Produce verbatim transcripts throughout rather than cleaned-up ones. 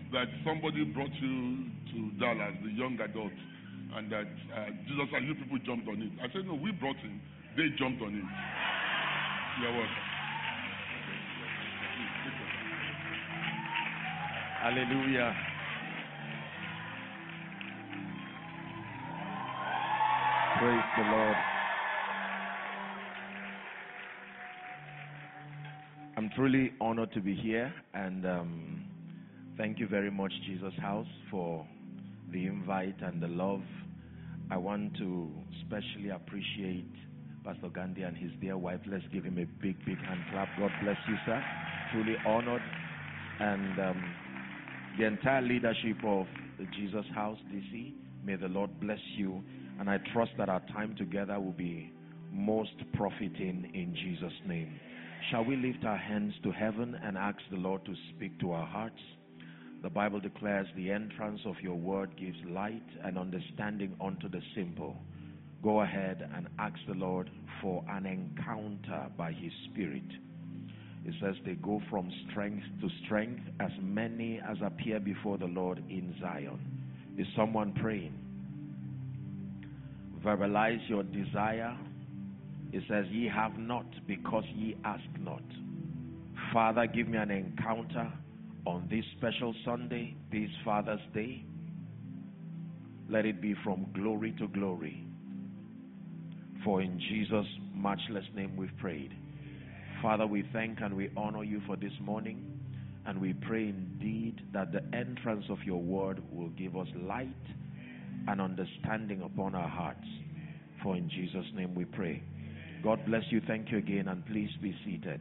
that somebody brought you to Dallas, the young adult, and that uh, Jesus and you people jumped on it. I said, no, we brought him. They jumped on it. You're welcome. Hallelujah. Praise the Lord. I'm truly honored to be here, and um, thank you very much, Jesus House, for the invite and the love. I want to especially appreciate Pastor Gandhi and his dear wife. Let's give him a big, big hand clap. God bless you, sir. Truly honored. And um, the entire leadership of the Jesus House, D C, may the Lord bless you. And I trust that our time together will be most profiting in Jesus' name. Shall we lift our hands to heaven and ask the Lord to speak to our hearts? The Bible declares the entrance of your word gives light and understanding unto the simple. Go ahead and ask the Lord for an encounter by his Spirit. It says they go from strength to strength, as many as appear before the Lord in Zion. Is someone praying? Verbalize your desire. It says, ye have not because ye ask not. Father, give me an encounter on this special Sunday, this Father's Day. Let it be from glory to glory. For in Jesus' matchless name we've prayed. Father, we thank and we honor you for this morning. And we pray indeed that the entrance of your word will give us light and understanding upon our hearts. For in Jesus' name we pray. God bless you. Thank you again, and please be seated.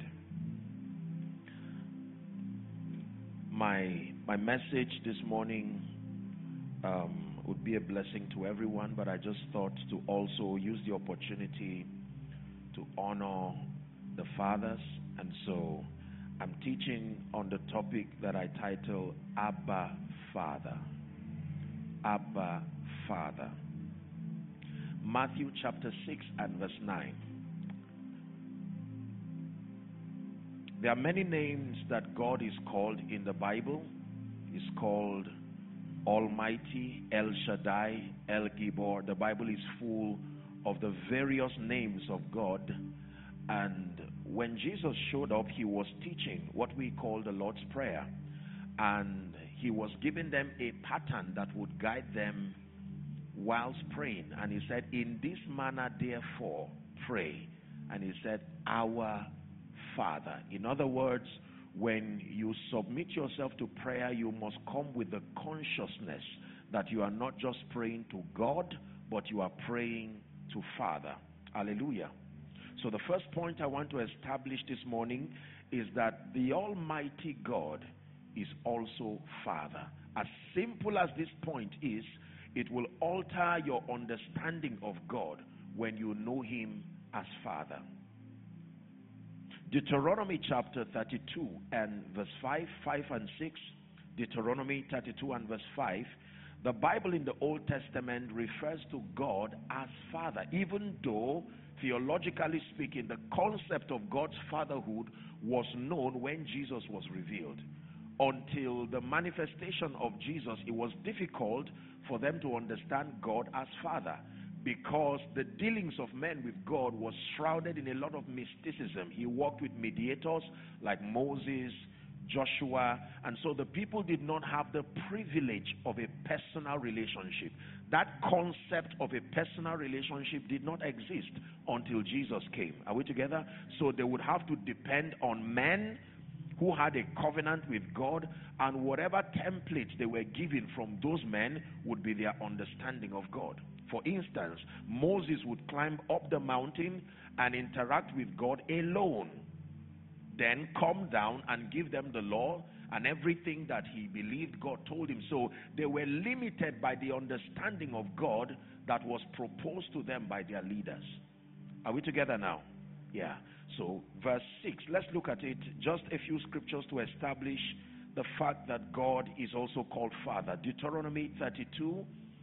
My my message this morning um, would be a blessing to everyone, but I just thought to also use the opportunity to honor the fathers, and so I'm teaching on the topic that I title Abba Father. Abba Father. Matthew chapter six and verse nine. There are many names that God is called in the Bible. He's called Almighty, El Shaddai, El Gibor. The Bible is full of the various names of God. And when Jesus showed up, he was teaching what we call the Lord's Prayer. And he was giving them a pattern that would guide them whilst praying. And he said, in this manner therefore pray. And he said, our Father. In other words, when you submit yourself to prayer, you must come with the consciousness that you are not just praying to God, but you are praying to Father. Hallelujah. So the first point I want to establish this morning is that the Almighty God is also Father. As simple as this point is, it will alter your understanding of God when you know him as Father. Deuteronomy chapter thirty-two and verse five, five and six. Deuteronomy thirty-two and verse five. The Bible in the Old Testament refers to God as Father, even though theologically speaking, the concept of God's fatherhood was known when Jesus was revealed. Until the manifestation of Jesus, it was difficult for them to understand God as Father, because the dealings of men with God was shrouded in a lot of mysticism. He worked with mediators like Moses, Joshua, and so the people did not have the privilege of a personal relationship. That concept of a personal relationship did not exist until Jesus came. Are we together? So they would have to depend on men who had a covenant with God, and whatever templates they were given from those men would be their understanding of God. For instance, Moses would climb up the mountain and interact with God alone, then come down and give them the law and everything that he believed God told him. So they were limited by the understanding of God that was proposed to them by their leaders. Are we together now? Yeah. So verse six, let's look at it. Just a few scriptures to establish the fact that God is also called Father. Deuteronomy thirty-two,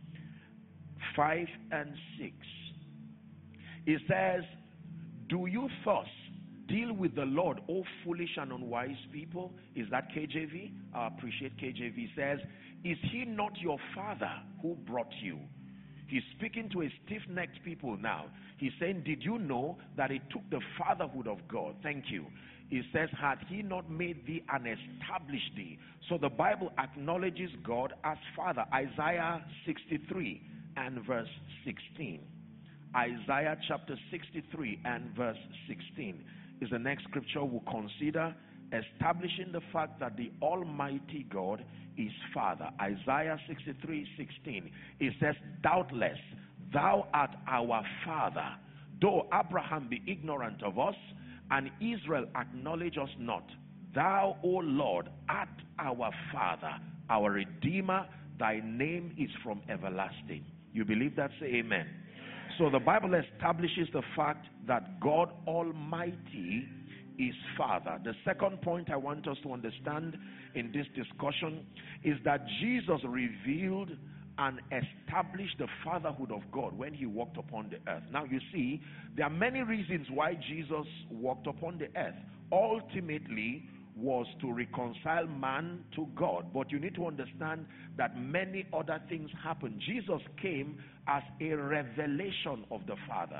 five and six. It says, do you thus Deal with the Lord, O foolish and unwise people. Is that K J V? I appreciate K J V. Says, is he not your father who brought you? He's speaking to a stiff-necked people now. He's saying, did you know that it took the fatherhood of God? Thank you. He says, had he not made thee and established thee? So the Bible acknowledges God as Father. Isaiah sixty-three and verse sixteen. Isaiah chapter sixty-three and verse sixteen is the next scripture we'll consider, establishing the fact that the Almighty God is Father. Isaiah sixty-three sixteen. It says, doubtless thou art our Father, though Abraham be ignorant of us, and Israel acknowledge us not. Thou, O Lord, art our Father, our Redeemer. Thy name is from everlasting. You believe that? Say amen. So the Bible establishes the fact that God Almighty is Father. The second point I want us to understand in this discussion is that Jesus revealed and established the fatherhood of God when he walked upon the earth. Now you see, there are many reasons why Jesus walked upon the earth. Ultimately was to reconcile man to God. But you need to understand that many other things happened. Jesus came as a revelation of the Father.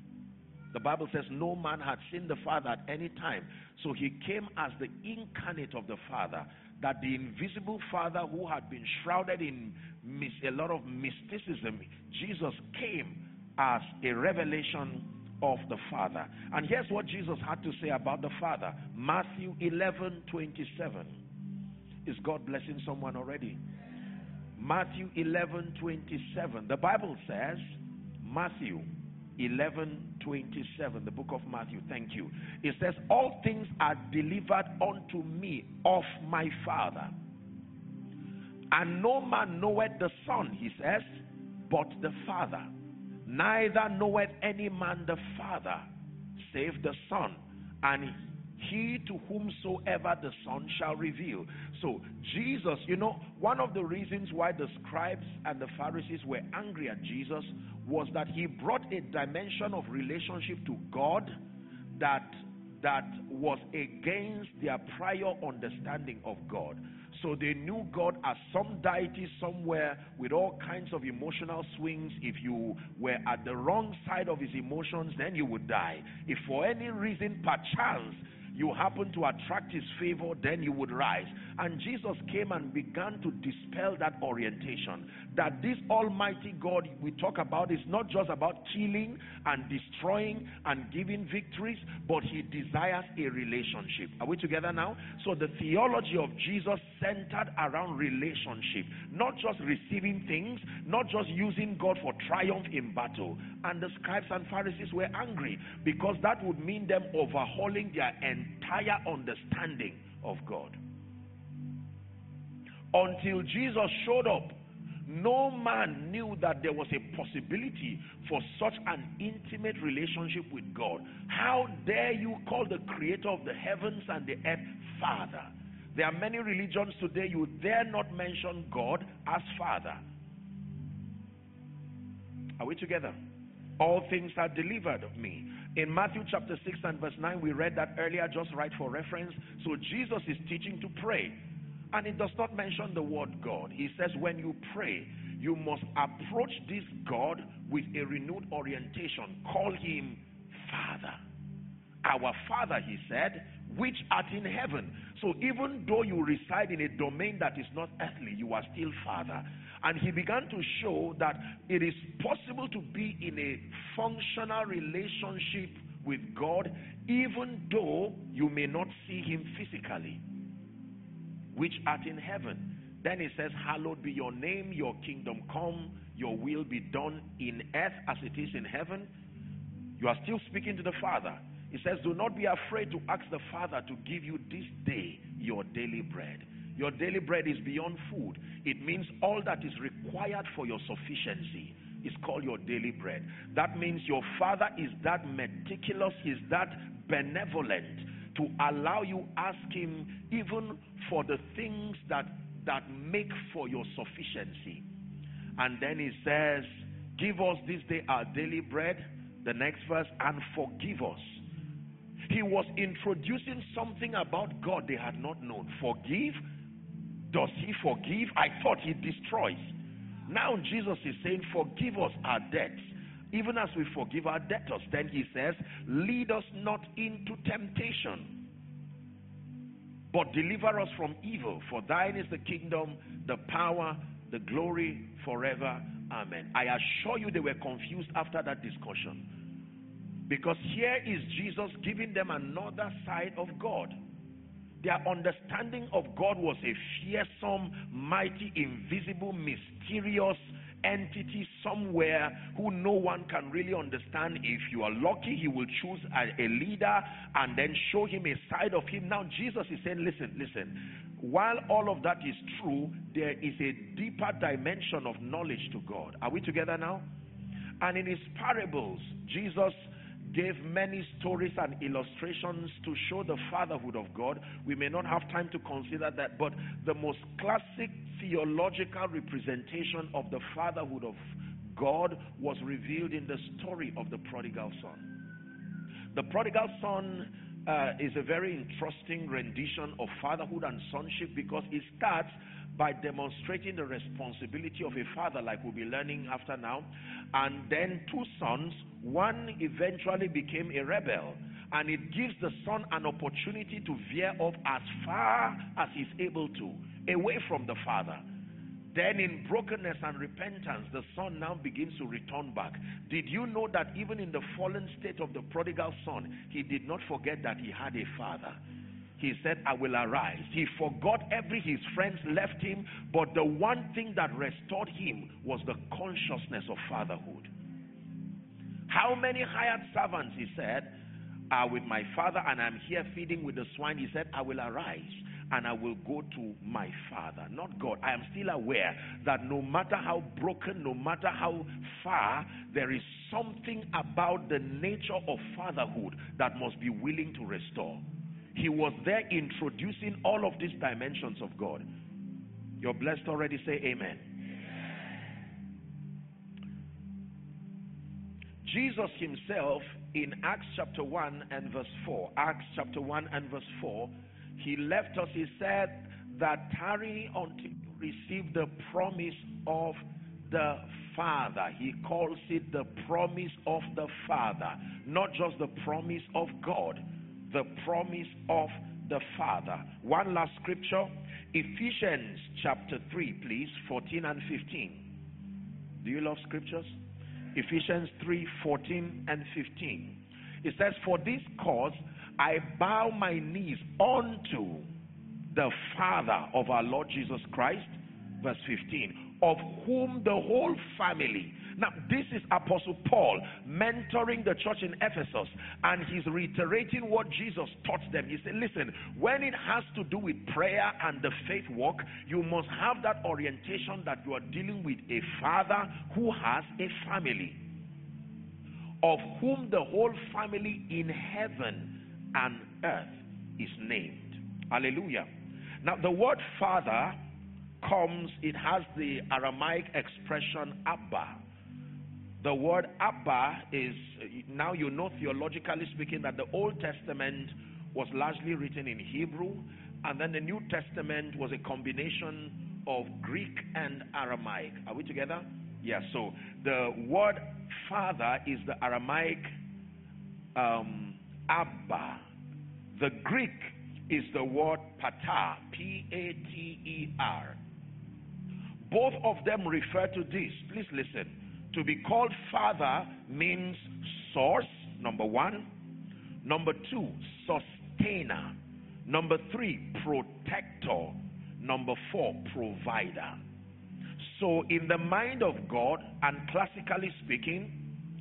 The Bible says no man had seen the Father at any time. So he came as the incarnate of the Father. That the invisible Father who had been shrouded in a lot of mysticism, Jesus came as a revelation of the Father. And here's what Jesus had to say about the Father. Matthew eleven twenty-seven. Is God blessing someone already? Matthew eleven twenty-seven. The Bible says, Matthew eleven twenty-seven, the book of Matthew. Thank you. It says, all things are delivered unto me of my Father, and no man knoweth the Son, he says, but the Father. Neither knoweth any man the Father save the Son, and he to whomsoever the Son shall reveal. So Jesus, you know, one of the reasons why the scribes and the Pharisees were angry at Jesus was that he brought a dimension of relationship to God that that was against their prior understanding of God. So they knew God as some deity somewhere with all kinds of emotional swings. If you were at the wrong side of his emotions, then you would die. If for any reason, perchance, you happen to attract his favor, then you would rise. And Jesus came and began to dispel that orientation. That this Almighty God we talk about is not just about killing and destroying and giving victories, but he desires a relationship. Are we together now? So the theology of Jesus centered around relationship. Not just receiving things, not just using God for triumph in battle. And the scribes and Pharisees were angry because that would mean them overhauling their entire understanding of God. Until Jesus showed up, no man knew that there was a possibility for such an intimate relationship with God. How dare you call the creator of the heavens and the earth Father? There are many religions today, you dare not mention God as Father. Are we together? All things are delivered of me. In Matthew chapter six and verse nine, we read that earlier, just right for reference. So Jesus is teaching to pray. And it does not mention the word God. He says when you pray, you must approach this God with a renewed orientation. Call him Father. Our Father, he said, which art in heaven. So even though you reside in a domain that is not earthly, you are still Father. And he began to show that it is possible to be in a functional relationship with God even though you may not see him physically. Which art in heaven. Then it says, hallowed be your name, your kingdom come, your will be done in earth as it is in heaven. You are still speaking to the Father. It says, do not be afraid to ask the Father to give you this day your daily bread. Your daily bread is beyond food. It means all that is required for your sufficiency is called your daily bread. That means your Father is that meticulous, is that benevolent to allow you ask him even for the things that that make for your sufficiency. And then he says, give us this day our daily bread. The next verse, and forgive us. He was introducing something about God they had not known. Forgive? Does he forgive? I thought he destroys. Now Jesus is saying, forgive us our debts, even as we forgive our debtors. Then he says, lead us not into temptation, but deliver us from evil. For thine is the kingdom, the power, the glory forever. Amen. I assure you they were confused after that discussion. Because here is Jesus giving them another side of God. Their understanding of God was a fearsome, mighty, invisible, mysterious entity somewhere who no one can really understand. If you are lucky, he will choose a, a leader and then show him a side of him. Now Jesus is saying, listen, listen, while all of that is true, there is a deeper dimension of knowledge to God. Are we together now? And in his parables, Jesus gave many stories and illustrations to show the fatherhood of God. We may not have time to consider that, but the most classic theological representation of the fatherhood of God was revealed in the story of the prodigal son. The prodigal son uh, is a very interesting rendition of fatherhood and sonship, because it starts by demonstrating the responsibility of a father, like we'll be learning after now. And then two sons, one eventually became a rebel, and it gives the son an opportunity to veer off as far as he's able to, away from the father. Then in brokenness and repentance, the son now begins to return back. Did you know that even in the fallen state of the prodigal son, he did not forget that he had a father? He said, I will arise. He forgot every, his friends left him, but the one thing that restored him was the consciousness of fatherhood. How many hired servants, he said, are with my father, and I'm here feeding with the swine? He said, I will arise and I will go to my father, not God. I am still aware that no matter how broken, no matter how far, there is something about the nature of fatherhood that must be willing to restore. He was there introducing all of these dimensions of God. You're blessed already, say amen. Jesus himself in Acts chapter one and verse four, Acts chapter one and verse four, he left us, he said that tarry until you receive the promise of the Father. He calls it the promise of the Father, not just the promise of God. The promise of the Father. One last scripture, Ephesians chapter three, please, fourteen and fifteen. Do you love scriptures? Ephesians three, fourteen and fifteen. It says, for this cause I bow my knees unto the Father of our Lord Jesus Christ, verse fifteen, of whom the whole family. Now, this is Apostle Paul mentoring the church in Ephesus, and he's reiterating what Jesus taught them. He said, listen, when it has to do with prayer and the faith walk, you must have that orientation that you are dealing with a father who has a family, of whom the whole family in heaven and earth is named. Hallelujah. Now, the word father comes, it has the Aramaic expression Abba. The word Abba is, now you know theologically speaking that the Old Testament was largely written in Hebrew, and then the New Testament was a combination of Greek and Aramaic. Are we together? Yeah, so the word father is the Aramaic um, Abba. The Greek is the word pater, P A T E R. Both of them refer to this. Please listen. To be called father means source, number one. Number two, sustainer. Number three, protector. Number four, provider. So in the mind of God, and classically speaking,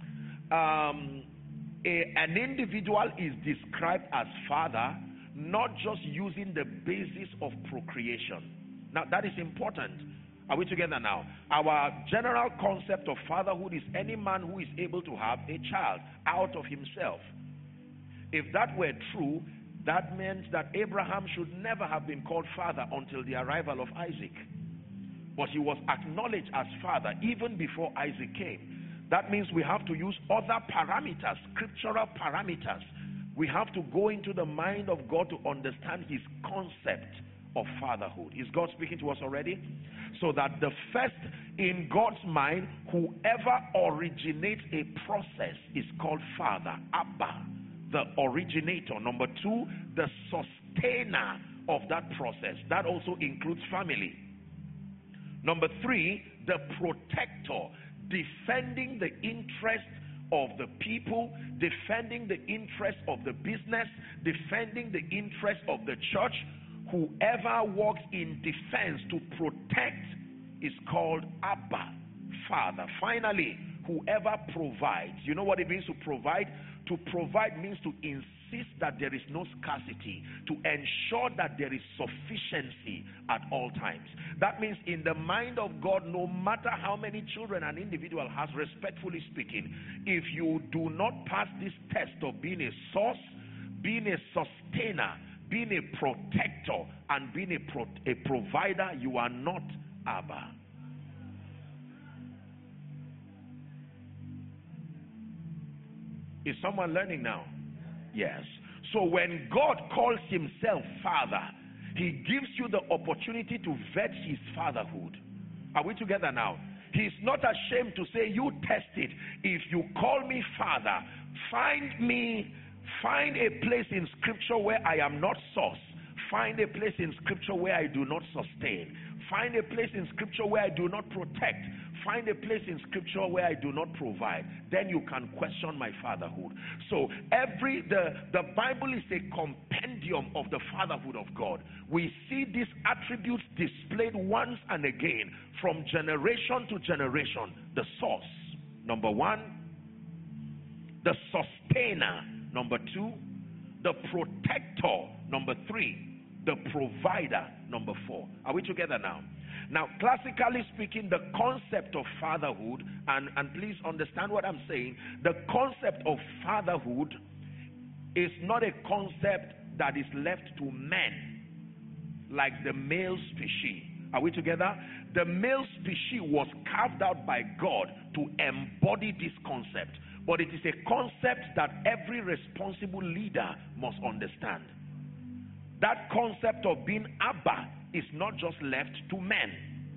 um, a, an individual is described as father, not just using the basis of procreation. Now that is important. Are we together now? Our general concept of fatherhood is any man who is able to have a child out of himself. If that were true, that meant that Abraham should never have been called father until the arrival of Isaac. But he was acknowledged as father even before Isaac came. That means we have to use other parameters, scriptural parameters, we have to go into the mind of God to understand his concept of fatherhood. Is God speaking to us already? So that the first, in God's mind, whoever originates a process is called father. Abba, the originator. Number two, the sustainer of that process. That also includes family. Number three, the protector, defending the interest of the people, defending the interest of the business, defending the interest of the church. Whoever works in defense to protect is called Abba, Father. Finally, whoever provides. You know what it means to provide? To provide means to insist that there is no scarcity, to ensure that there is sufficiency at all times. That means in the mind of God, no matter how many children an individual has, respectfully speaking, if you do not pass this test of being a source, being a sustainer, being a protector, and being a, pro a provider, you are not Abba. Is someone learning now? Yes. So when God calls himself Father, he gives you the opportunity to vet his fatherhood. Are we together now? He's not ashamed to say, you test it. If you call me Father, find me, find a place in Scripture where I am not source. Find a place in Scripture where I do not sustain. Find a place in Scripture where I do not protect. Find a place in Scripture where I do not provide. Then you can question my fatherhood. So every the the Bible is a compendium of the fatherhood of God. We see these attributes displayed once and again from generation to generation. The source, number one. The sustainer, number two. The protector, number three. The provider, number four. Are we together now? Now, classically speaking, the concept of fatherhood, and, and please understand what I'm saying, the concept of fatherhood is not a concept that is left to men, like the male species. Are we together? The male species was carved out by God to embody this concept, but it is a concept that every responsible leader must understand. That concept of being Abba is not just left to men.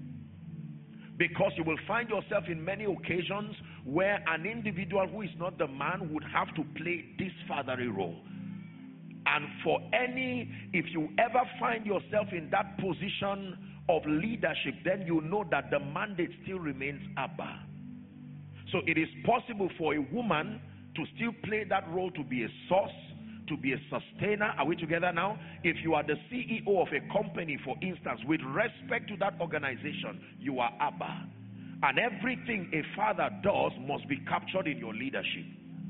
Because you will find yourself in many occasions where an individual who is not the man would have to play this fatherly role. And for any, if you ever find yourself in that position of leadership, then you know that the mandate still remains Abba. So it is possible for a woman to still play that role, to be a source, to be a sustainer. Are we together now? If you are the C E O of a company, for instance, with respect to that organization, you are Abba. And everything a father does must be captured in your leadership.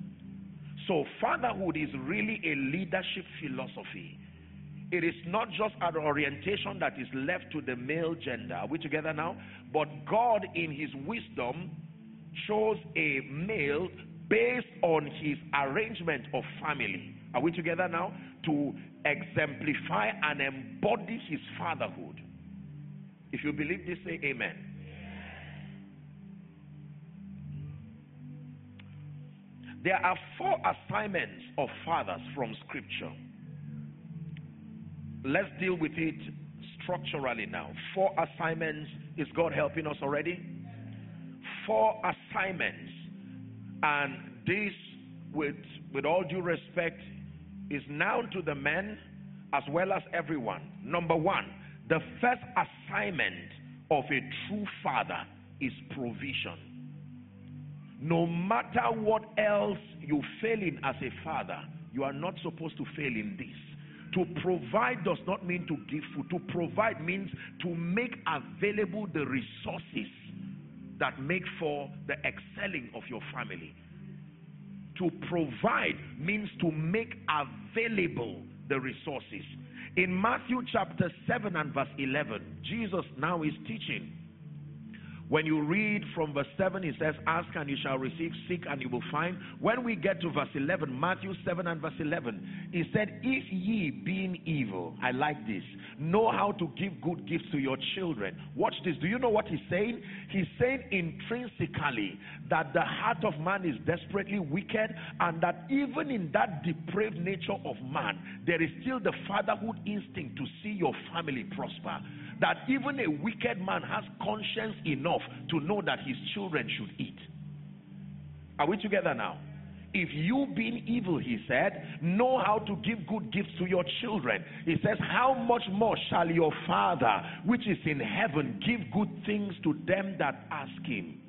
So fatherhood is really a leadership philosophy. It is not just an orientation that is left to the male gender. Are we together now? But God in his wisdom chose a male based on his arrangement of family. Are we together now? To exemplify and embody his fatherhood. If you believe this, say amen. There are four assignments of fathers from Scripture. Let's deal with it structurally now. Four assignments. Is God helping us already? Four assignments. And this, with, with all due respect, is now to the men as well as everyone. Number one, the first assignment of a true father is provision. No matter what else you fail in as a father, you are not supposed to fail in this. To provide does not mean to give food. To provide means to make available the resources that make for the excelling of your family. To provide means to make available the resources. In Matthew chapter seven and verse eleven, Jesus now is teaching. When you read from verse seven, it says, ask and you shall receive, seek and you will find. When we get to verse eleven, Matthew seven and verse eleven, he said, if ye being evil, I like this, know how to give good gifts to your children. Watch this. Do you know what he's saying? He's saying intrinsically that the heart of man is desperately wicked, and that even in that depraved nature of man, there is still the fatherhood instinct to see your family prosper. That even a wicked man has conscience enough to know that his children should eat. Are we together now? If you being evil, he said, know how to give good gifts to your children. He says, how much more shall your Father which is in heaven give good things to them that ask him?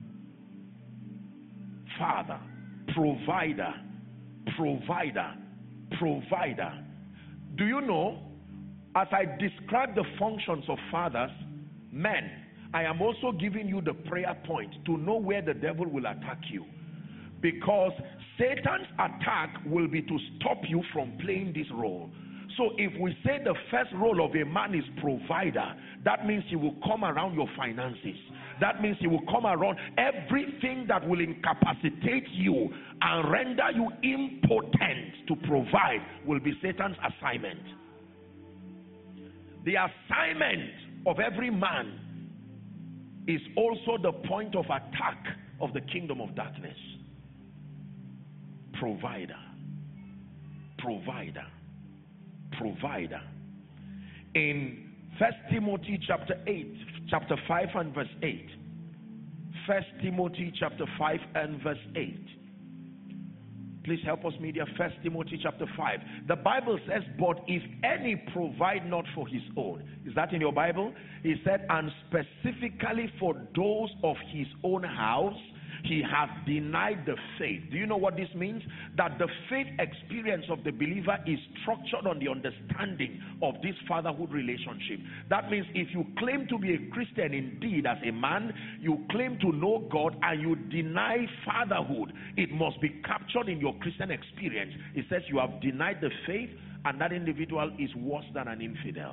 Father, provider, provider, provider. Do you know, as I describe the functions of fathers, men, I am also giving you the prayer point to know where the devil will attack you. Because Satan's attack will be to stop you from playing this role. So if we say the first role of a man is provider, that means he will come around your finances. That means he will come around everything that will incapacitate you and render you impotent to provide will be Satan's assignment. The assignment of every man is also the point of attack of the kingdom of darkness. Provider, provider, provider. In First Timothy chapter eight, chapter five and verse eight. First Timothy chapter five and verse eight. Please help us, media. First Timothy chapter five. The Bible says, but if any provide not for his own. Is that in your Bible? He said, and specifically for those of his own house, he has denied the faith. Do you know what this means? That the faith experience of the believer is structured on the understanding of this fatherhood relationship. That means if you claim to be a Christian indeed as a man, you claim to know God and you deny fatherhood, it must be captured in your Christian experience. It says you have denied the faith, and that individual is worse than an infidel.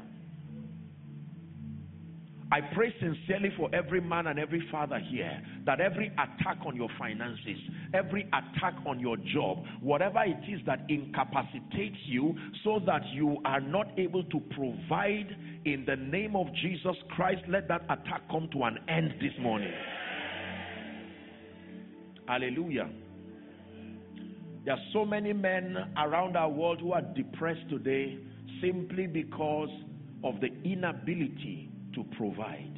I pray sincerely for every man and every father here that every attack on your finances, every attack on your job, whatever it is that incapacitates you so that you are not able to provide in the name of Jesus Christ, let that attack come to an end this morning. Hallelujah. There are so many men around our world who are depressed today simply because of the inability to provide.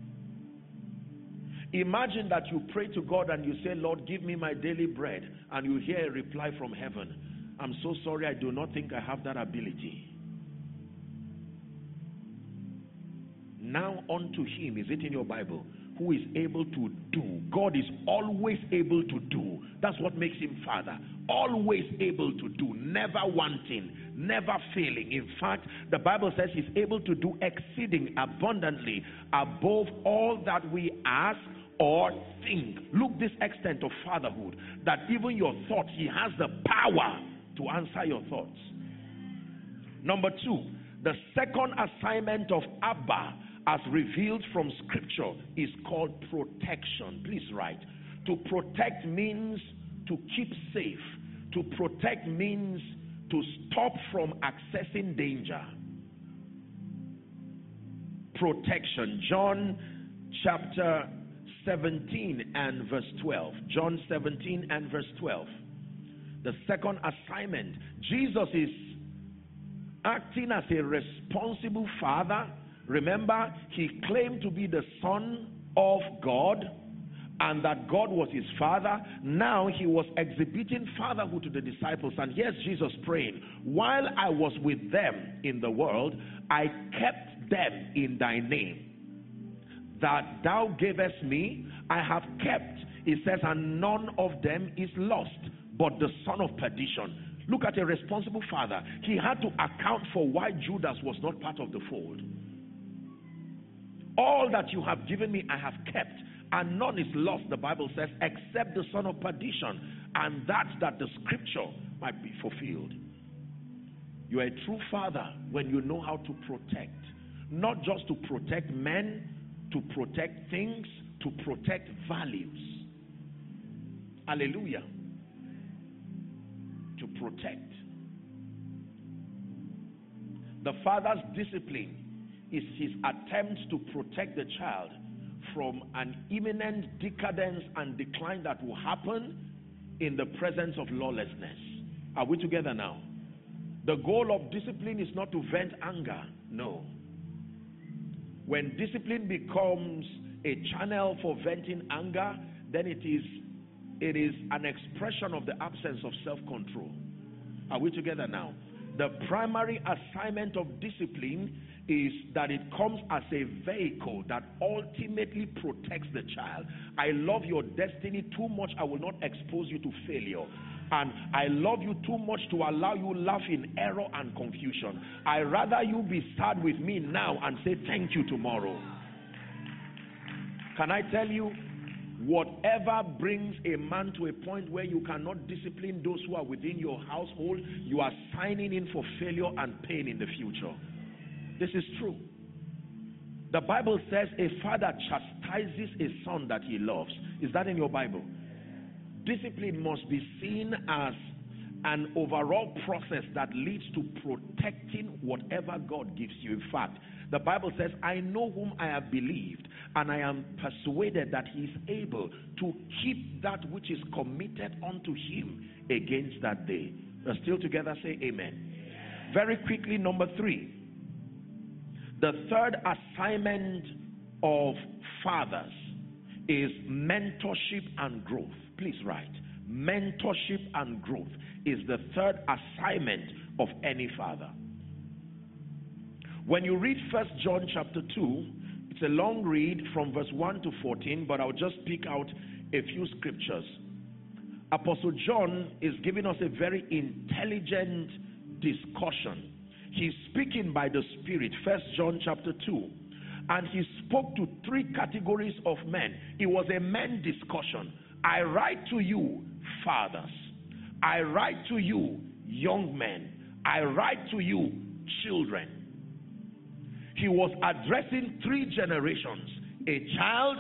Imagine that you pray to God and you say, Lord, give me my daily bread, and you hear a reply from heaven, I'm so sorry, I do not think I have that ability. Now unto him, is it in your Bible, who is able to do. God is always able to do. That's what makes him Father. Always able to do, never wanting, never failing. In fact, the Bible says he's able to do exceeding abundantly above all that we ask or think. Look, this extent of fatherhood, that even your thoughts, he has the power to answer your thoughts. Number two, the second assignment of Abba, as revealed from scripture, is called protection. Please write. To protect means to keep safe. To protect means to stop from accessing danger. Protection. John chapter seventeen and verse twelve. John seventeen and verse twelve. The second assignment. Jesus is acting as a responsible father. Remember, he claimed to be the Son of God and that God was his father. Now he was exhibiting fatherhood to the disciples. And here's Jesus praying, while I was with them in the world, I kept them in thy name. That thou gavest me, I have kept. It says, and none of them is lost, but the son of perdition. Look at a responsible father. He had to account for why Judas was not part of the fold. All that you have given me, I have kept, and none is lost, the Bible says, except the son of perdition, and that's that the scripture might be fulfilled. You are a true father when you know how to protect, not just to protect men, to protect things, to protect values. Hallelujah. To protect. The father's discipline is his attempt to protect the child from an imminent decadence and decline that will happen in the presence of lawlessness. Are we together now? The goal of discipline is not to vent anger. No. When discipline becomes a channel for venting anger, then it is it is an expression of the absence of self-control. Are we together now? The primary assignment of discipline is that it comes as a vehicle that ultimately protects the child. I love your destiny too much, I will not expose you to failure. And I love you too much to allow you laugh in error and confusion. I rather you be sad with me now and say thank you tomorrow. Can I tell you, whatever brings a man to a point where you cannot discipline those who are within your household, you are signing in for failure and pain in the future. This is true. The Bible says a father chastises a son that he loves. Is that in your Bible? Discipline must be seen as an overall process that leads to protecting whatever God gives you. In fact, the Bible says, I know whom I have believed, and I am persuaded that he is able to keep that which is committed unto him against that day. We're still together, say amen. Very quickly, number three. The third assignment of fathers is mentorship and growth. Please write. Mentorship and growth is the third assignment of any father. When you read First John chapter two, it's a long read from verse one to fourteen, but I'll just pick out a few scriptures. Apostle John is giving us a very intelligent discussion. He's speaking by the Spirit, First John chapter two, and he spoke to three categories of men. It was a men discussion. I write to you, fathers. I write to you, young men. I write to you, children. He was addressing three generations: a child,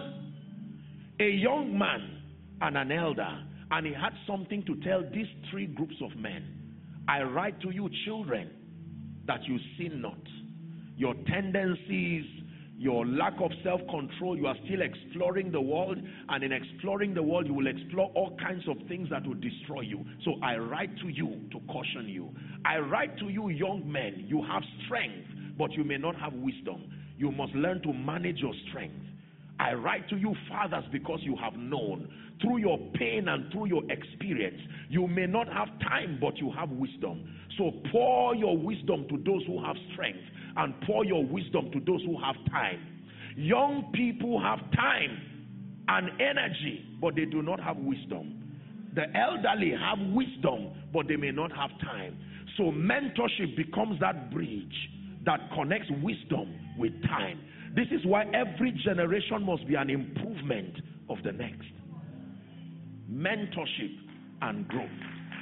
a young man, and an elder. And he had something to tell these three groups of men. I write to you, children, that you sin not. Your tendencies, your lack of self-control, you are still exploring the world, and in exploring the world you will explore all kinds of things that will destroy you. So I write to you to caution you. I write to you, young men, you have strength, but you may not have wisdom. You must learn to manage your strength. I write to you, fathers, because you have known through your pain and through your experience. You may not have time, but you have wisdom. So pour your wisdom to those who have strength, and pour your wisdom to those who have time. Young people have time and energy, but they do not have wisdom. The elderly have wisdom, but they may not have time. So mentorship becomes that bridge that connects wisdom with time. This is why every generation must be an improvement of the next. Mentorship and growth.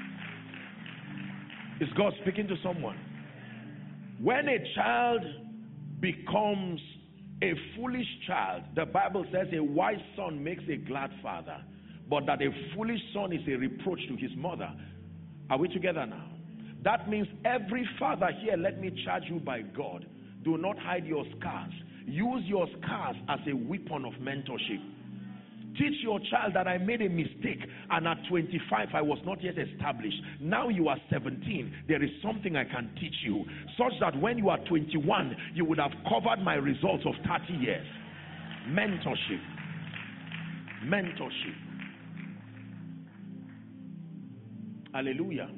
Is God speaking to someone? When a child becomes a foolish child, the Bible says a wise son makes a glad father, but that a foolish son is a reproach to his mother. Are we together now? That means every father here, let me charge you by God, do not hide your scars. Use your scars as a weapon of mentorship. Teach your child that I made a mistake, and at twenty-five I was not yet established. Now you are seventeen. There is something I can teach you, such that when you are twenty-one, you would have covered my results of thirty years. Mentorship. Mentorship. Hallelujah.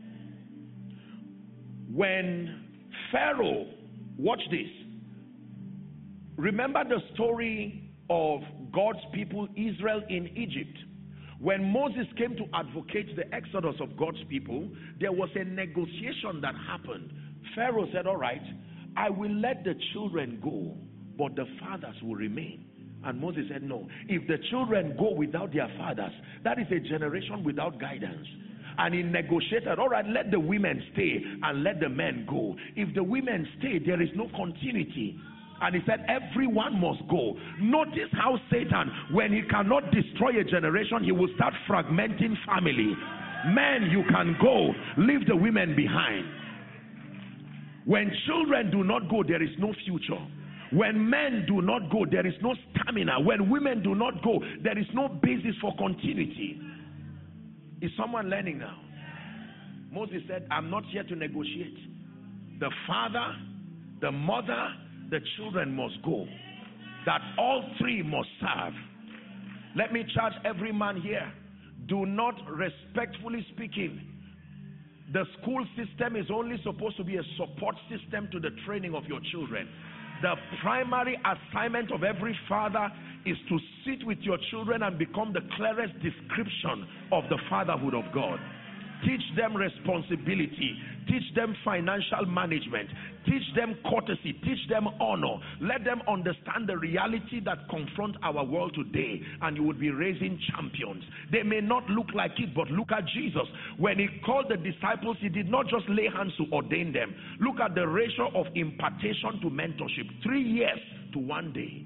When Pharaoh, watch this. Remember the story of God's people, Israel, in Egypt. When Moses came to advocate the exodus of God's people, there was a negotiation that happened. Pharaoh said, all right, I will let the children go, but the fathers will remain. And Moses said, no. If the children go without their fathers, that is a generation without guidance. And he negotiated, all right, let the women stay and let the men go. If the women stay, there is no continuity. And he said everyone must go. Notice how Satan, when he cannot destroy a generation, he will start fragmenting family. Men, you can go. Leave the women behind. When children do not go, there is no future. When men do not go, there is no stamina. When women do not go, there is no basis for continuity. Is someone learning now? Moses said, I'm not here to negotiate. The father, the mother, the children must go. That all three must serve. Let me charge every man here. Do not, respectfully speaking, the school system is only supposed to be a support system to the training of your children. The primary assignment of every father is to sit with your children and become the clearest description of the fatherhood of God. Teach them responsibility. Teach them financial management. Teach them courtesy. Teach them honor. Let them understand the reality that confronts our world today, and you would be raising champions. They may not look like it, but look at Jesus. When he called the disciples, he did not just lay hands to ordain them. Look at the ratio of impartation to mentorship. Three years to one day.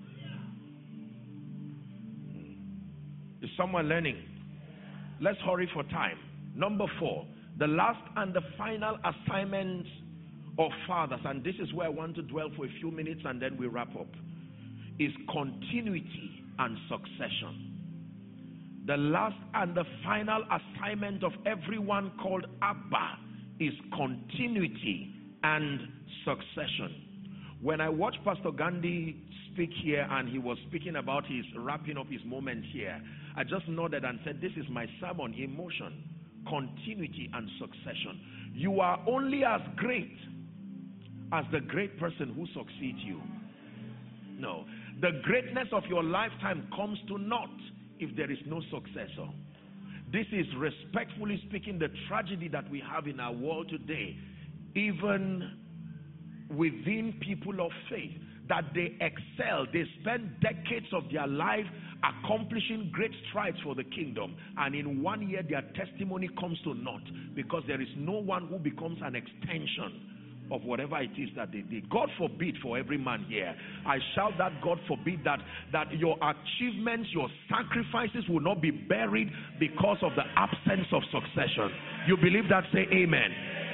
Is someone learning? Let's hurry for time. Number four, the last and the final assignment of fathers, and this is where I want to dwell for a few minutes and then we wrap up, is continuity and succession. The last and the final assignment of everyone called Abba is continuity and succession. When I watched Pastor Gandhi speak here and he was speaking about his wrapping up his moment here, I just nodded and said, this is my sermon in motion. Continuity and succession. You are only as great as the great person who succeeds you. No. The greatness of your lifetime comes to naught if there is no successor. This is, respectfully speaking, the tragedy that we have in our world today, even within people of faith, that they excel, they spend decades of their life accomplishing great strides for the kingdom, and in one year their testimony comes to naught because there is no one who becomes an extension of whatever it is that they did. God forbid for every man here. I shout that God forbid that that your achievements, your sacrifices will not be buried because of the absence of succession. You believe that? Say amen.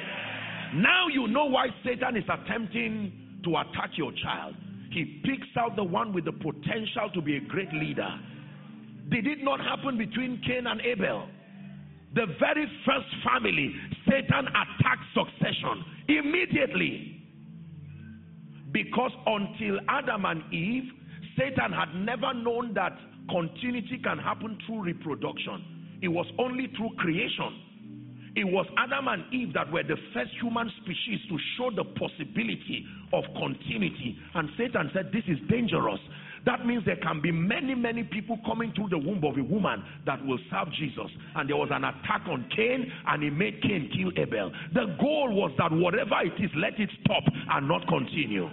Now you know why Satan is attempting to attack your child. He picks out the one with the potential to be a great leader. Did it not happen between Cain and Abel? The very first family, Satan attacked succession immediately. Because until Adam and Eve, Satan had never known that continuity can happen through reproduction. It was only through creation. It was Adam and Eve that were the first human species to show the possibility of continuity. And Satan said, this is dangerous. That means there can be many, many people coming through the womb of a woman that will serve Jesus. And there was an attack on Cain, and he made Cain kill Abel. The goal was that whatever it is, let it stop and not continue.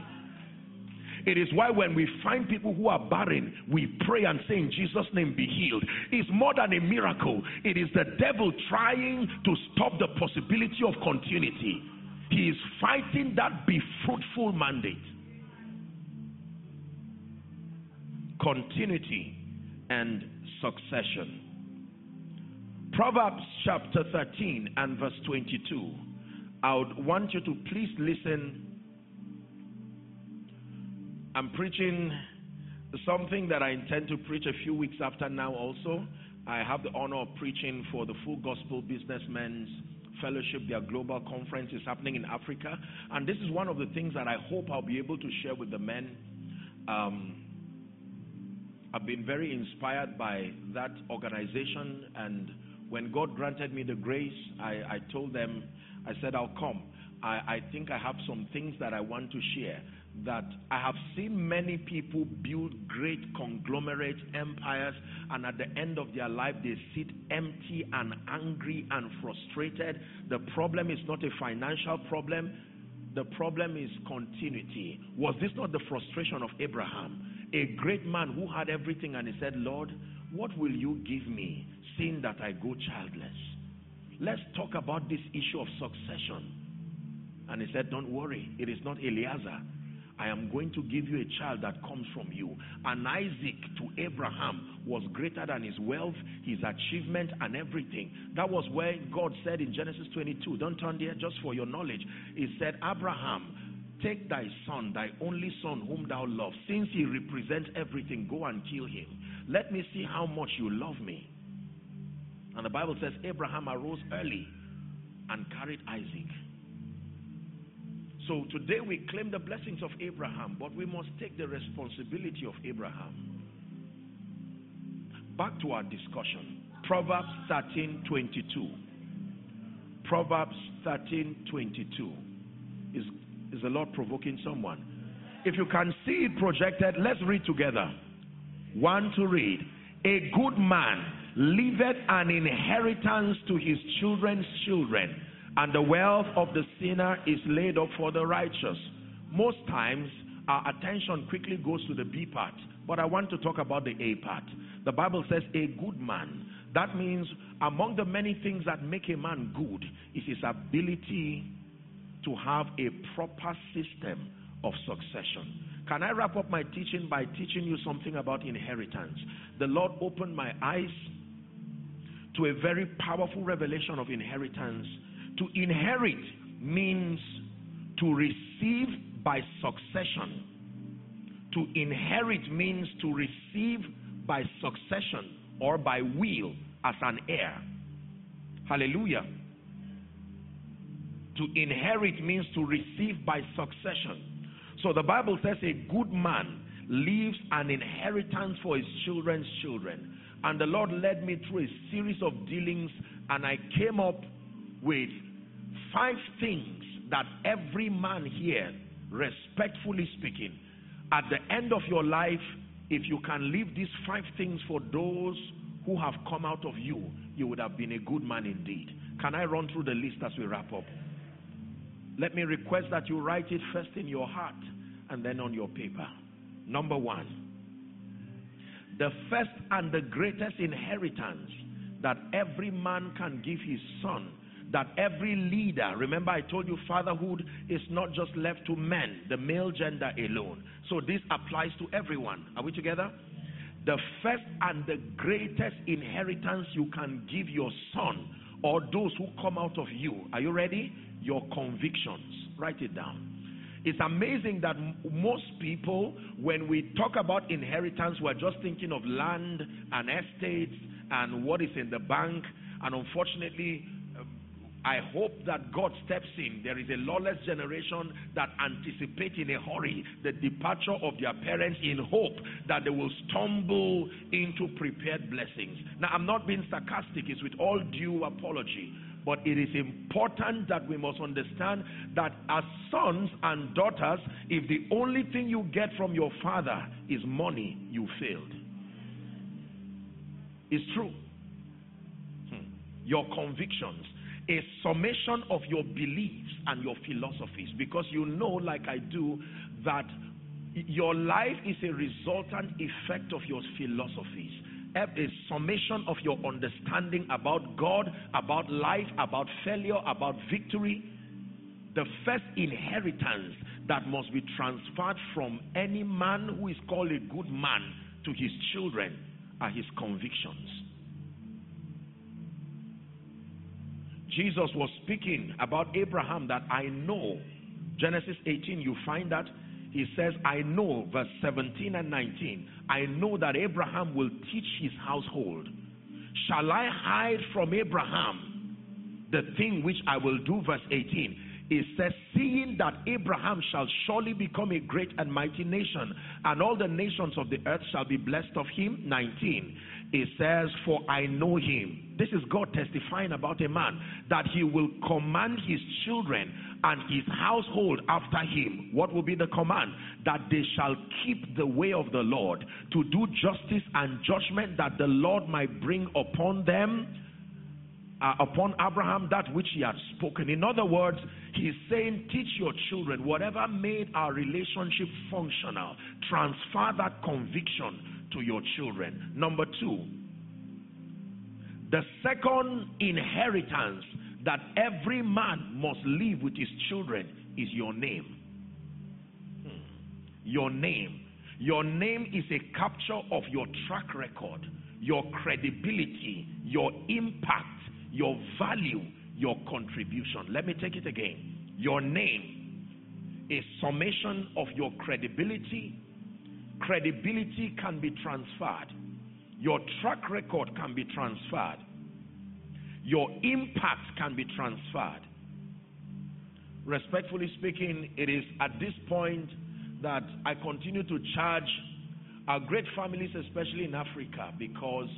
It is why when we find people who are barren, we pray and say in Jesus' name, be healed. It's more than a miracle. It is the devil trying to stop the possibility of continuity. He is fighting that be fruitful mandate. Continuity and succession. Proverbs chapter thirteen and verse twenty-two. I would want you to please listen. I'm preaching something that I intend to preach a few weeks after now also. I have the honor of preaching for the Full Gospel Businessmen's Fellowship. Their global conference is happening in Africa. And this is one of the things that I hope I'll be able to share with the men. Um, I've been very inspired by that organization. And when God granted me the grace, I, I told them, I said, I'll come. I, I think I have some things that I want to share. That I have seen many people build great conglomerate empires, and at the end of their life they sit empty and angry and frustrated. The problem is not a financial problem. The problem is continuity. Was this not the frustration of Abraham? A great man who had everything, and he said, Lord, what will you give me seeing that I go childless? Let's talk about this issue of succession. And he said, don't worry, it is not Eliezer. I am going to give you a child that comes from you. And Isaac to Abraham was greater than his wealth, his achievement, and everything. That was where God said in Genesis twenty-two, don't turn there, just for your knowledge. He said, Abraham, take thy son, thy only son whom thou lovest. Since he represents everything, go and kill him. Let me see how much you love me. And the Bible says Abraham arose early and carried Isaac. So today we claim the blessings of Abraham, but we must take the responsibility of Abraham. Back to our discussion. Proverbs thirteen twenty-two. Proverbs thirteen twenty-two. Is, is the Lord provoking someone? If you can see it projected, let's read together. One to read. A good man leaveth an inheritance to his children's children, and the wealth of the sinner is laid up for the righteous. Most times, our attention quickly goes to the B part, but I want to talk about the A part. The Bible says a good man. That means among the many things that make a man good is his ability to have a proper system of succession. Can I wrap up my teaching by teaching you something about inheritance? The Lord opened my eyes to a very powerful revelation of inheritance. To inherit means to receive by succession. To inherit means to receive by succession or by will as an heir. Hallelujah. To inherit means to receive by succession. So the Bible says a good man leaves an inheritance for his children's children. And the Lord led me through a series of dealings, and I came up with five things that every man here, respectfully speaking, at the end of your life, if you can leave these five things for those who have come out of you, you would have been a good man indeed. Can I run through the list as we wrap up? Let me request that you write it first in your heart and then on your paper. Number one, the first and the greatest inheritance that every man can give his son, that every leader, remember I told you fatherhood is not just left to men, the male gender alone. So this applies to everyone. Are we together? The first and the greatest inheritance you can give your son or those who come out of you, are you ready? Your convictions. Write it down. It's amazing that most people, when we talk about inheritance, we're just thinking of land and estates and what is in the bank. And unfortunately, I hope that God steps in. There is a lawless generation that anticipate in a hurry the departure of their parents in hope that they will stumble into prepared blessings. Now, I'm not being sarcastic. It's with all due apology. But it is important that we must understand that as sons and daughters, if the only thing you get from your father is money, you failed. It's true. Hmm. Your convictions. A summation of your beliefs and your philosophies, because you know, like I do, that your life is a resultant effect of your philosophies, a summation of your understanding about God, about life, about failure, about victory. The first inheritance that must be transferred from any man who is called a good man to his children are his convictions. Jesus was speaking about Abraham, that I know. Genesis eighteen, you find that. He says, I know, verse seventeen and nineteen, I know that Abraham will teach his household. Shall I hide from Abraham the thing which I will do? Verse eighteen, it says, seeing that Abraham shall surely become a great and mighty nation, and all the nations of the earth shall be blessed of him. nineteen, it says, for I know him. This is God testifying about a man, that he will command his children and his household after him. What will be the command? That they shall keep the way of the Lord, to do justice and judgment, that the Lord might bring upon them, uh, upon Abraham, that which he had spoken. In other words, he's saying, teach your children, whatever made our relationship functional, transfer that conviction to your children. Number two, the second inheritance that every man must leave with his children is your name. Hmm. Your name. Your name is a capture of your track record, your credibility, your impact, your value, your contribution. Let me take it again. Your name is summation of your credibility. Credibility can be transferred. Your track record can be transferred. Your impact can be transferred. Respectfully speaking, it is at this point that I continue to charge our great families, especially in Africa, because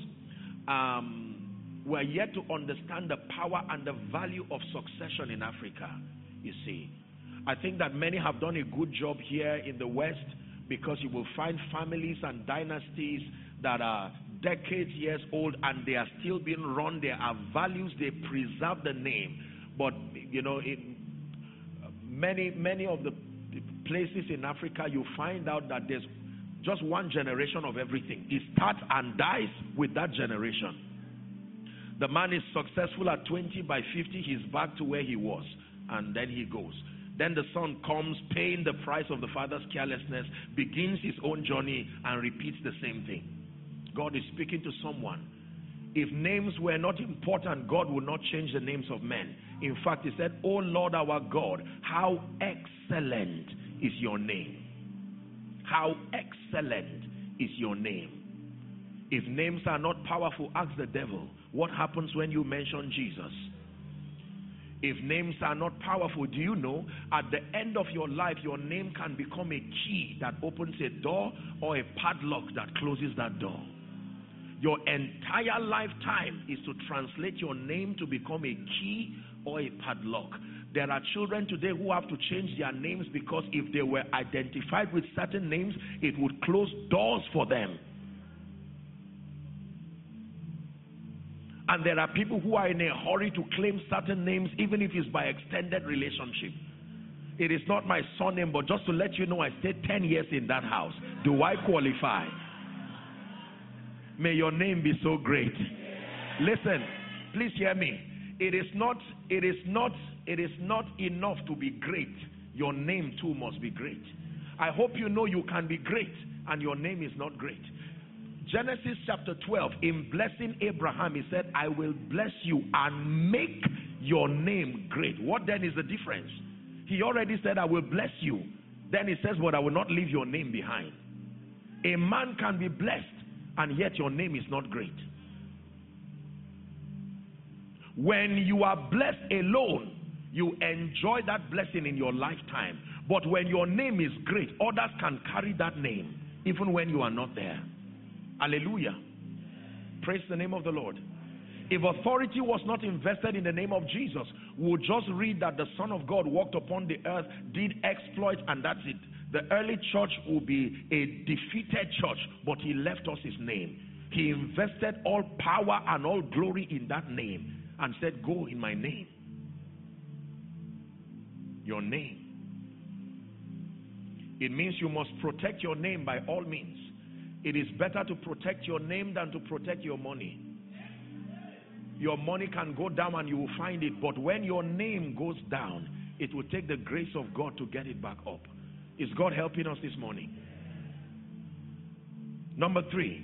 um, we're yet to understand the power and the value of succession in Africa, you see. I think that many have done a good job here in the West, because you will find families and dynasties that are decades years old and they are still being run. There are values, they preserve the name. But, you know, in many, many of the places in Africa, you find out that there's just one generation of everything. It starts and dies with that generation. The man is successful at twenty, by fifty, he's back to where he was, and then he goes. Then the son comes, paying the price of the father's carelessness, begins his own journey, and repeats the same thing. God is speaking to someone. If names were not important, God would not change the names of men. In fact, he said, "O Lord our God, how excellent is your name." How excellent is your name. If names are not powerful, ask the devil, what happens when you mention Jesus? If names are not powerful, do you know, at the end of your life, your name can become a key that opens a door or a padlock that closes that door. Your entire lifetime is to translate your name to become a key or a padlock. There are children today who have to change their names because if they were identified with certain names, it would close doors for them. And there are people who are in a hurry to claim certain names, even if it's by extended relationship. It is not my surname, but just to let you know, I stayed ten years in that house. Do I qualify? May your name be so great. Listen, please hear me. It is not, it is not, it is not enough to be great. Your name too must be great. I hope you know you can be great and your name is not great. Genesis chapter twelve, in blessing Abraham, he said, "I will bless you and make your name great." What then is the difference? He already said, "I will bless you." Then he says, "But I will not leave your name behind." A man can be blessed and yet your name is not great. When you are blessed alone, you enjoy that blessing in your lifetime. But when your name is great, others can carry that name even when you are not there. Hallelujah. Praise the name of the Lord. If authority was not invested in the name of Jesus, we would just read that the Son of God walked upon the earth, did exploits, and that's it. The early church will be a defeated church, but he left us his name. He invested all power and all glory in that name and said, "Go in my name." Your name. It means you must protect your name by all means. It is better to protect your name than to protect your money. Your money can go down and you will find it, but when your name goes down, it will take the grace of God to get it back up. Is God helping us this morning? Number three.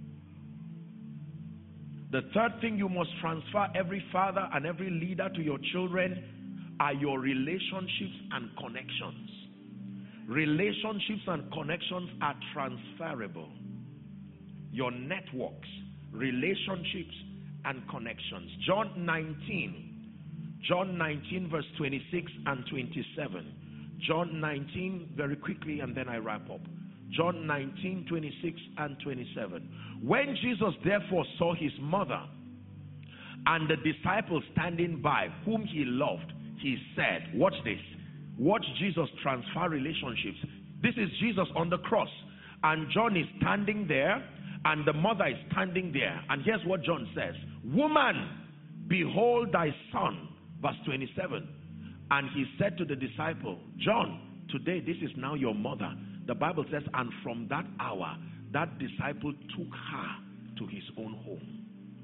The third thing you must transfer, every father and every leader, to your children are your relationships and connections. Relationships and connections are transferable. Your networks, relationships and connections. John nineteen. John nineteen verse twenty-six and twenty-seven. John nineteen, very quickly, and then I wrap up. John nineteen, twenty-six and twenty-seven. When Jesus therefore saw his mother and the disciples standing by, whom he loved, he said, watch this, watch Jesus transfer relationships. This is Jesus on the cross, and John is standing there, and the mother is standing there, and here's what John says: "Woman, behold thy son." Verse twenty-seven. And he said to the disciple, "John, today this is now your mother." The Bible says, and from that hour, that disciple took her to his own home.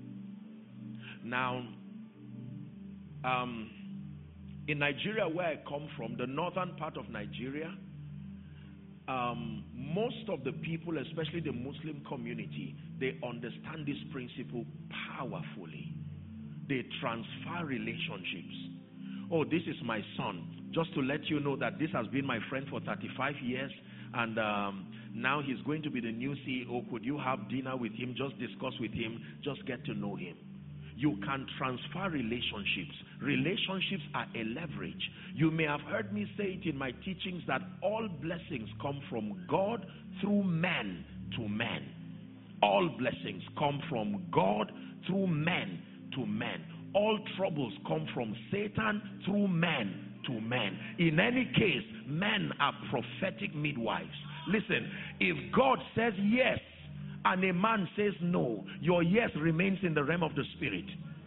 Now, um, in Nigeria, where I come from, the northern part of Nigeria, um, most of the people, especially the Muslim community, they understand this principle powerfully. They transfer relationships. Oh, this is my son. Just to let you know that this has been my friend for thirty-five years, and um, now he's going to be the new C E O. Could you have dinner with him? Just discuss with him. Just get to know him. You can transfer relationships. Relationships are a leverage. You may have heard me say it in my teachings that all blessings come from God through men to men. All blessings come from God through men to men. All troubles come from Satan through men to men. In any case, men are prophetic midwives. Listen, if God says yes and a man says no, your yes remains in the realm of the spirit.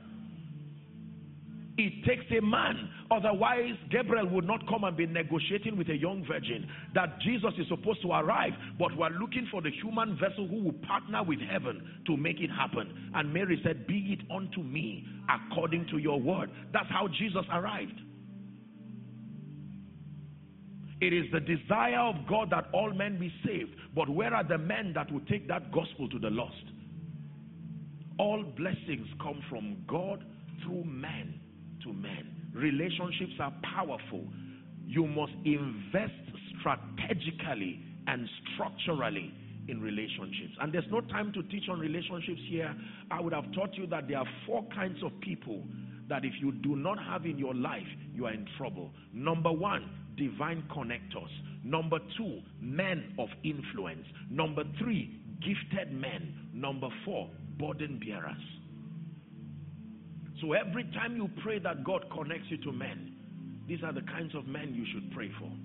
It takes a man. Otherwise, Gabriel would not come and be negotiating with a young virgin that Jesus is supposed to arrive. But we're looking for the human vessel who will partner with heaven to make it happen. And Mary said, be it unto me according to your word. That's how Jesus arrived. It is the desire of God that all men be saved. But where are the men that will take that gospel to the lost? All blessings come from God through men to men. Relationships are powerful. You must invest strategically and structurally in relationships. And there's no time to teach on relationships here. I would have taught you that there are four kinds of people that if you do not have in your life, you are in trouble. Number one, divine connectors. Number two, men of influence. Number three, gifted men. Number four, burden bearers. So every time you pray that God connects you to men, these are the kinds of men you should pray for.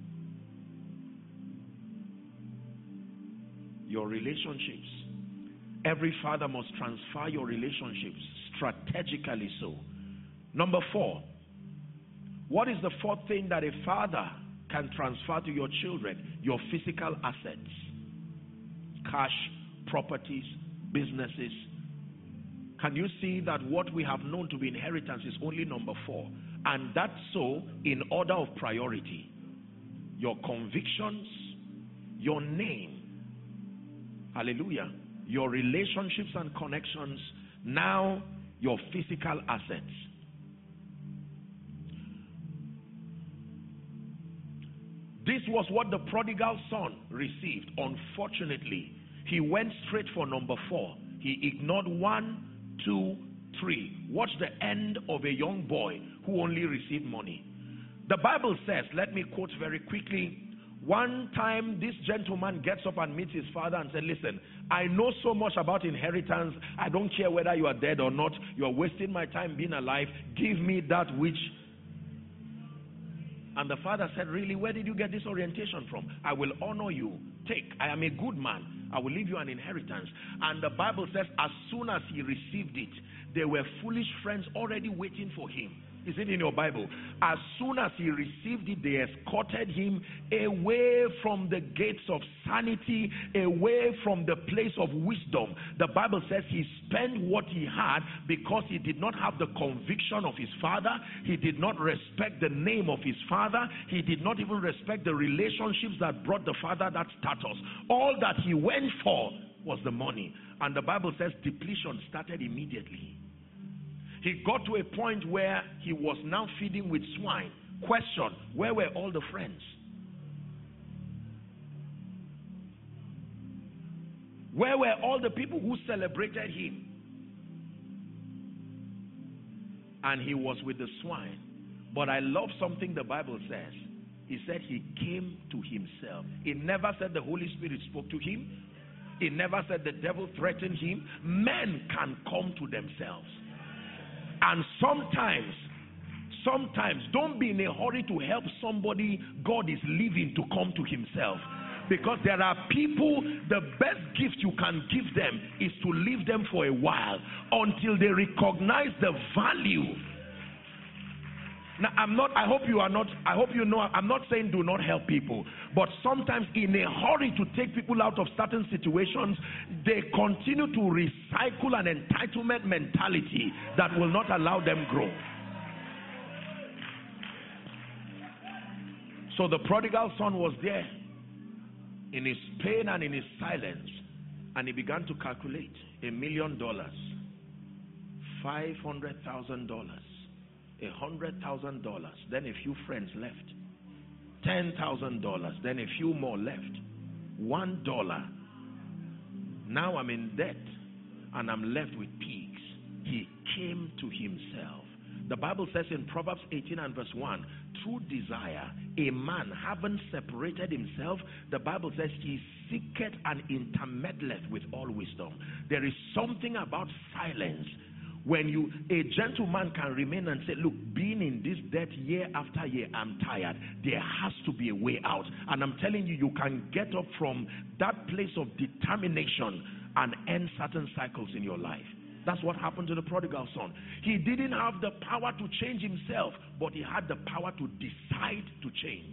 Your relationships. Every father must transfer your relationships strategically so. Number four, what is the fourth thing that a father can transfer to your children? Your physical assets. Cash, properties, businesses. Can you see that what we have known to be inheritance is only number four? And that's so in order of priority. Your convictions, your name, hallelujah, your relationships and connections, now your physical assets. This was what the prodigal son received. Unfortunately, he went straight for number four. He ignored one, two, three. Watch the end of a young boy who only received money. The Bible says, let me quote very quickly, one time this gentleman gets up and meets his father and said, listen, I know so much about inheritance. I don't care whether you are dead or not. You are wasting my time being alive. Give me that which... And the father said, really, where did you get this orientation from? I will honor you. Take. I am a good man. I will leave you an inheritance. And the Bible says, as soon as he received it, there were foolish friends already waiting for him. Is it in your Bible? As soon as he received it, they escorted him away from the gates of sanity, away from the place of wisdom. The Bible says he spent what he had because he did not have the conviction of his father. He did not respect the name of his father. He did not even respect the relationships that brought the father that status. All that he went for was the money. And the Bible says depletion started immediately. He got to a point where he was now feeding with swine. Question, where were all the friends? Where were all the people who celebrated him? And he was with the swine. But I love something the Bible says. He said he came to himself. It never said the Holy Spirit spoke to him. It never said the devil threatened him. Men can come to themselves. And sometimes, sometimes, don't be in a hurry to help somebody God is leaving to come to himself. Because there are people, the best gift you can give them is to leave them for a while until they recognize the value. Now, I'm not, I hope you are not, I hope you know, I'm not saying do not help people. But sometimes in a hurry to take people out of certain situations, they continue to recycle an entitlement mentality that will not allow them grow. So the prodigal son was there. in his pain and in his silence, and he began to calculate a million dollars, five hundred thousand dollars, a hundred thousand dollars, then a few friends left, ten thousand dollars, then a few more left, one dollar. Now I'm in debt and I'm left with pigs. He came to himself. The Bible says in Proverbs eighteen and verse one, through desire, a man having separated himself, the Bible says he seeketh and intermeddleth with all wisdom. There is something about silence. When you, a gentleman can remain and say, look, being in this debt year after year, I'm tired. There has to be a way out. And I'm telling you, you can get up from that place of determination and end certain cycles in your life. That's what happened to the prodigal son. He didn't have the power to change himself, but he had the power to decide to change.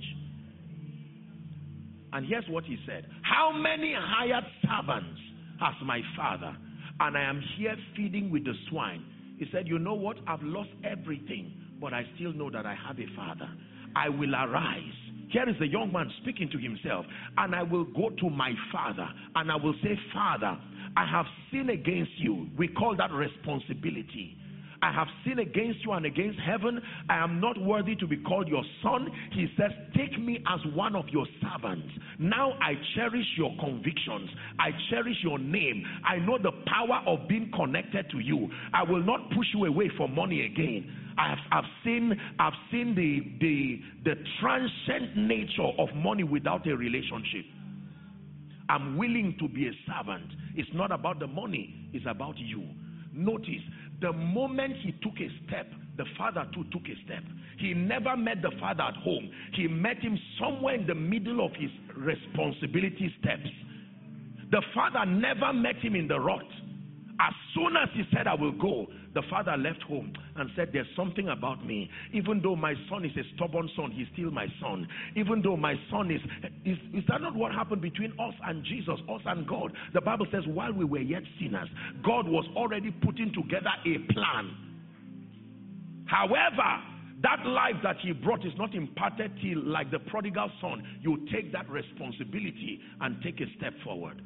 And here's what he said. How many hired servants has my father? And I am here feeding with the swine. He said, you know what? I've lost everything, but I still know that I have a father. I will arise. Here is the young man speaking to himself. And I will go to my father, and I will say, Father, I have sinned against you. We call that responsibility. I have sinned against you and against heaven. I am not worthy to be called your son. He says, take me as one of your servants. Now I cherish your convictions. I cherish your name. I know the power of being connected to you. I will not push you away for money again. I have, I've seen, I've seen the, the, the transcendent nature of money without a relationship. I'm willing to be a servant. It's not about the money. It's about you. Notice, the moment he took a step, the father too took a step. He never met the father at home. He met him somewhere in the middle of his responsibility steps. The father never met him in the rut. As soon as he said, I will go, the father left home and said, there's something about me. Even though my son is a stubborn son, he's still my son. Even though my son is, is, is that not what happened between us and Jesus, us and God? The Bible says, while we were yet sinners, God was already putting together a plan. However, that life that he brought is not imparted till, like the prodigal son, you take that responsibility and take a step forward.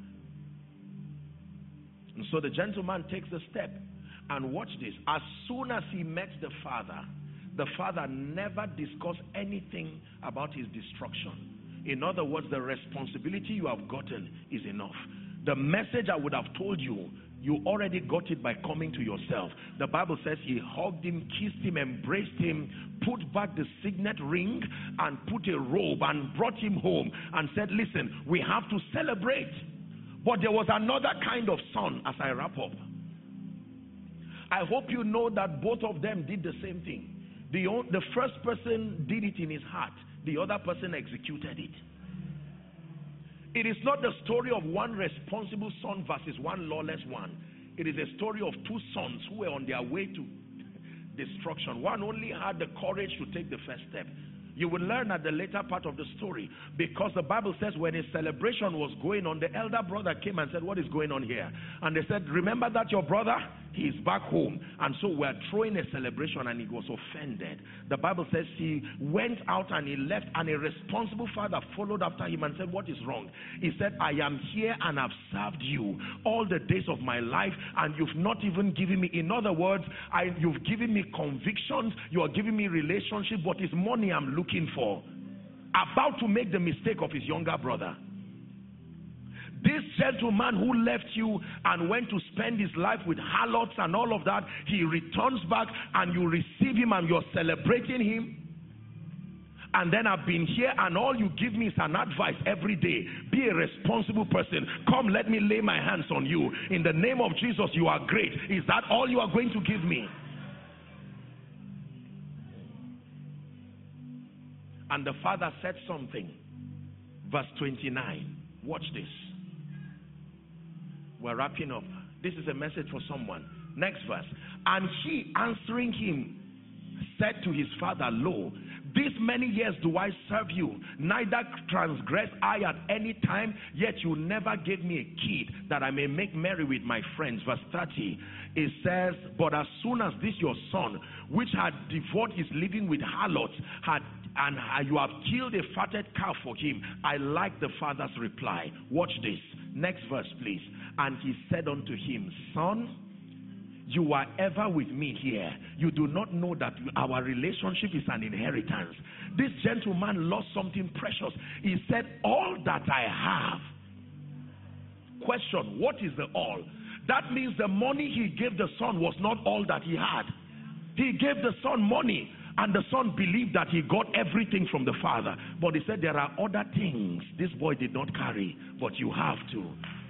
And so the gentleman takes the step. And watch this. As soon as he met the father, the father never discussed anything about his destruction. In other words, the responsibility you have gotten is enough. The message I would have told you, you already got it by coming to yourself. The Bible says he hugged him, kissed him, embraced him, put back the signet ring and put a robe and brought him home and said, listen, we have to celebrate. But there was another kind of son. As I wrap up, I hope you know that both of them did the same thing. The, the first person did it in his heart. The other person executed it. It is not the story of one responsible son versus one lawless one. It is a story of two sons who were on their way to destruction. One only had the courage to take the first step. You will learn at the later part of the story, because the Bible says when a celebration was going on, the elder brother came and said, what is going on here? And they said, remember that your brother? He is back home. And so we're throwing a celebration, and he was offended. The Bible says he went out and he left, and a responsible father followed after him and said, what is wrong? He said, I am here and I've served you all the days of my life, and you've not even given me, in other words, I, you've given me convictions, you are giving me relationship, but it's money I'm looking for. About to make the mistake of his younger brother. This gentleman who left you and went to spend his life with harlots and all of that, he returns back and you receive him and you're celebrating him. And then I've been here and all you give me is an advice every day. Be a responsible person. Come, let me lay my hands on you. In the name of Jesus, you are great. Is that all you are going to give me? And the father said something. Verse twenty-nine. Watch this. We're wrapping up. This is a message for someone. Next verse. And he answering him said to his father, lo, These many years do I serve you, neither transgress I at any time, yet you never gave me a kid that I may make merry with my friends. Verse thirty, it says, but as soon as this your son, which had devoured his living with harlots, had and you have killed a fatted calf for him. I like the father's reply. Watch this. Next verse, please. And he said unto him, son, you are ever with me here. You do not know that our relationship is an inheritance. This gentleman lost something precious. He said, all that I have. Question, what is the all? That means the money he gave the son was not all that he had. He gave the son money, and the son believed that he got everything from the father. But he said, there are other things this boy did not carry, but you have to.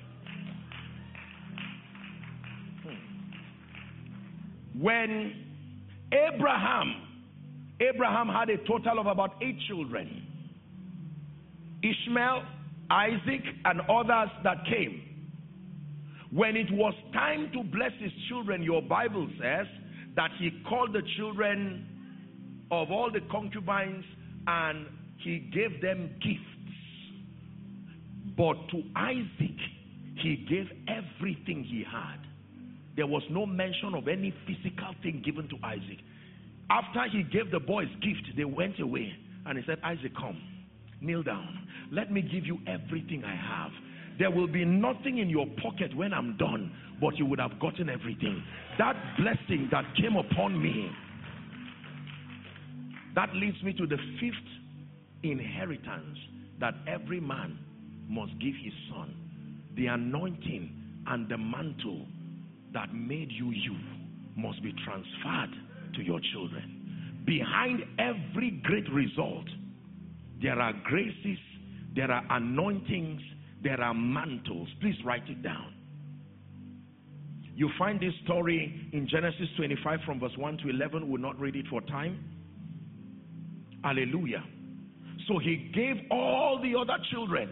When Abraham, Abraham had a total of about eight children. Ishmael, Isaac, and others that came. When it was time to bless his children, your Bible says that he called the children of all the concubines and he gave them gifts. But to Isaac, he gave everything he had. There was no mention of any physical thing given to Isaac. After he gave the boys gift, they went away. And he said, Isaac, come, kneel down. Let me give you everything I have. There will be nothing in your pocket when I'm done, but you would have gotten everything. That blessing that came upon me, that leads me to the fifth inheritance that every man must give his son. The anointing and the mantle that made you you must be transferred to your children. Behind every great result, there are graces, there are anointings, there are mantles. Please write it down. You find this story in Genesis twenty-five from verse one to eleven. We'll not read it for time. Hallelujah. So he gave all the other children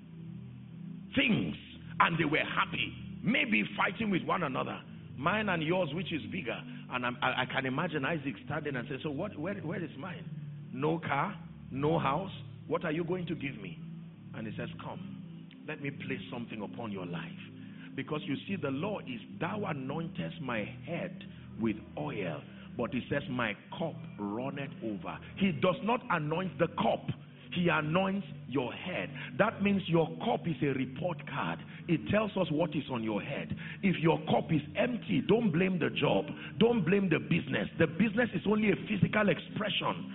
things, and they were happy. Maybe fighting with one another. Mine and yours, which is bigger? And I'm, I, I can imagine Isaac standing and say, so what? Where, where is mine? No car, no house. What are you going to give me? And he says, come, let me place something upon your life. Because you see, the law is, thou anointest my head with oil. But he says, my cup runneth over. He does not anoint the cup. He anoints your head. That means your cup is a report card. It tells us what is on your head. If your cup is empty, don't blame the job. Don't blame the business. The business is only a physical expression.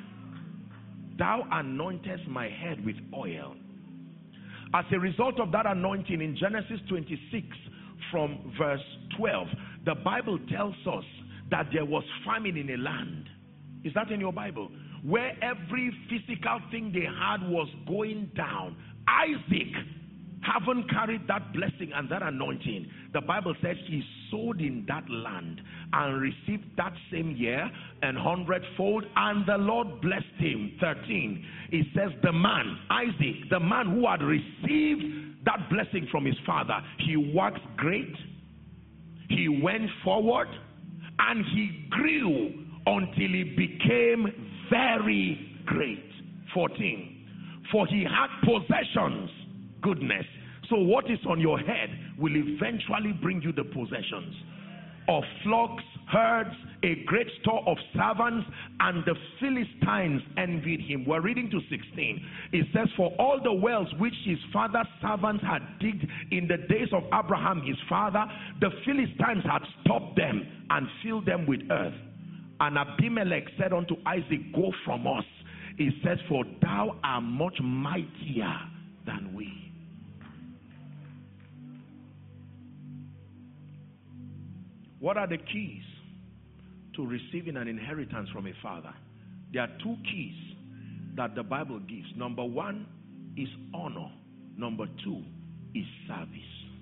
Thou anointest my head with oil. As a result of that anointing, in Genesis twenty-six from verse twelve, the Bible tells us that there was famine in a land. Is that in your Bible? Where every physical thing they had was going down. Isaac, having carried that blessing and that anointing, the Bible says he sowed in that land and received that same year an hundredfold, and the Lord blessed him. thirteen, it says the man, Isaac, the man who had received that blessing from his father, he waxed great, he went forward, and he grew until he became very great. fourteen, for he had possessions, goodness. So what is on your head will eventually bring you the possessions of flocks, herds, a great store of servants, and the Philistines envied him. We're reading to sixteen. It says, for all the wells which his father's servants had digged in the days of Abraham his father, the Philistines had stopped them and filled them with earth. And Abimelech said unto Isaac, go from us. He says, for thou art much mightier than we. What are the keys to receiving an inheritance from a father? There are two keys that the Bible gives. Number one is honor. Number two is service.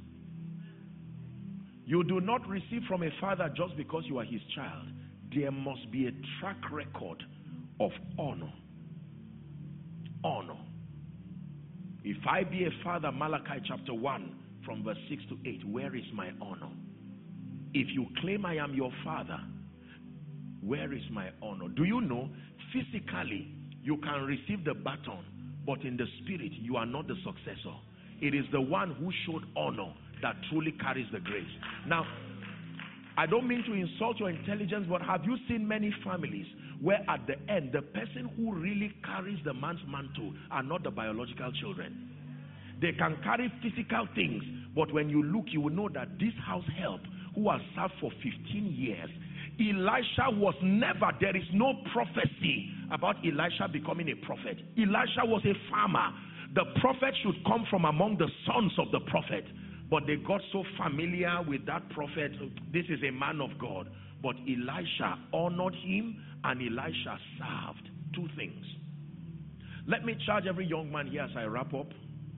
You do not receive from a father just because you are his child. There must be a track record of honor. Honor. If I be a father, Malachi chapter one from verse six to eight, where is my honor? If you claim I am your father, where is my honor? Do you know, physically, You can receive the baton, but in the spirit, you are not the successor. It is the one who showed honor that truly carries the grace. Now, I don't mean to insult your intelligence, but have you seen many families where at the end, the person who really carries the man's mantle are not the biological children? They can carry physical things, but when you look, you will know that this house help, who has served for fifteen years, Elisha was never, there is no prophecy about Elisha becoming a prophet. Elisha was a farmer. The prophet should come from among the sons of the prophet. But they got so familiar with that prophet. This is a man of God. But Elisha honored him, and Elisha served. Two things. Let me charge every young man here as I wrap up.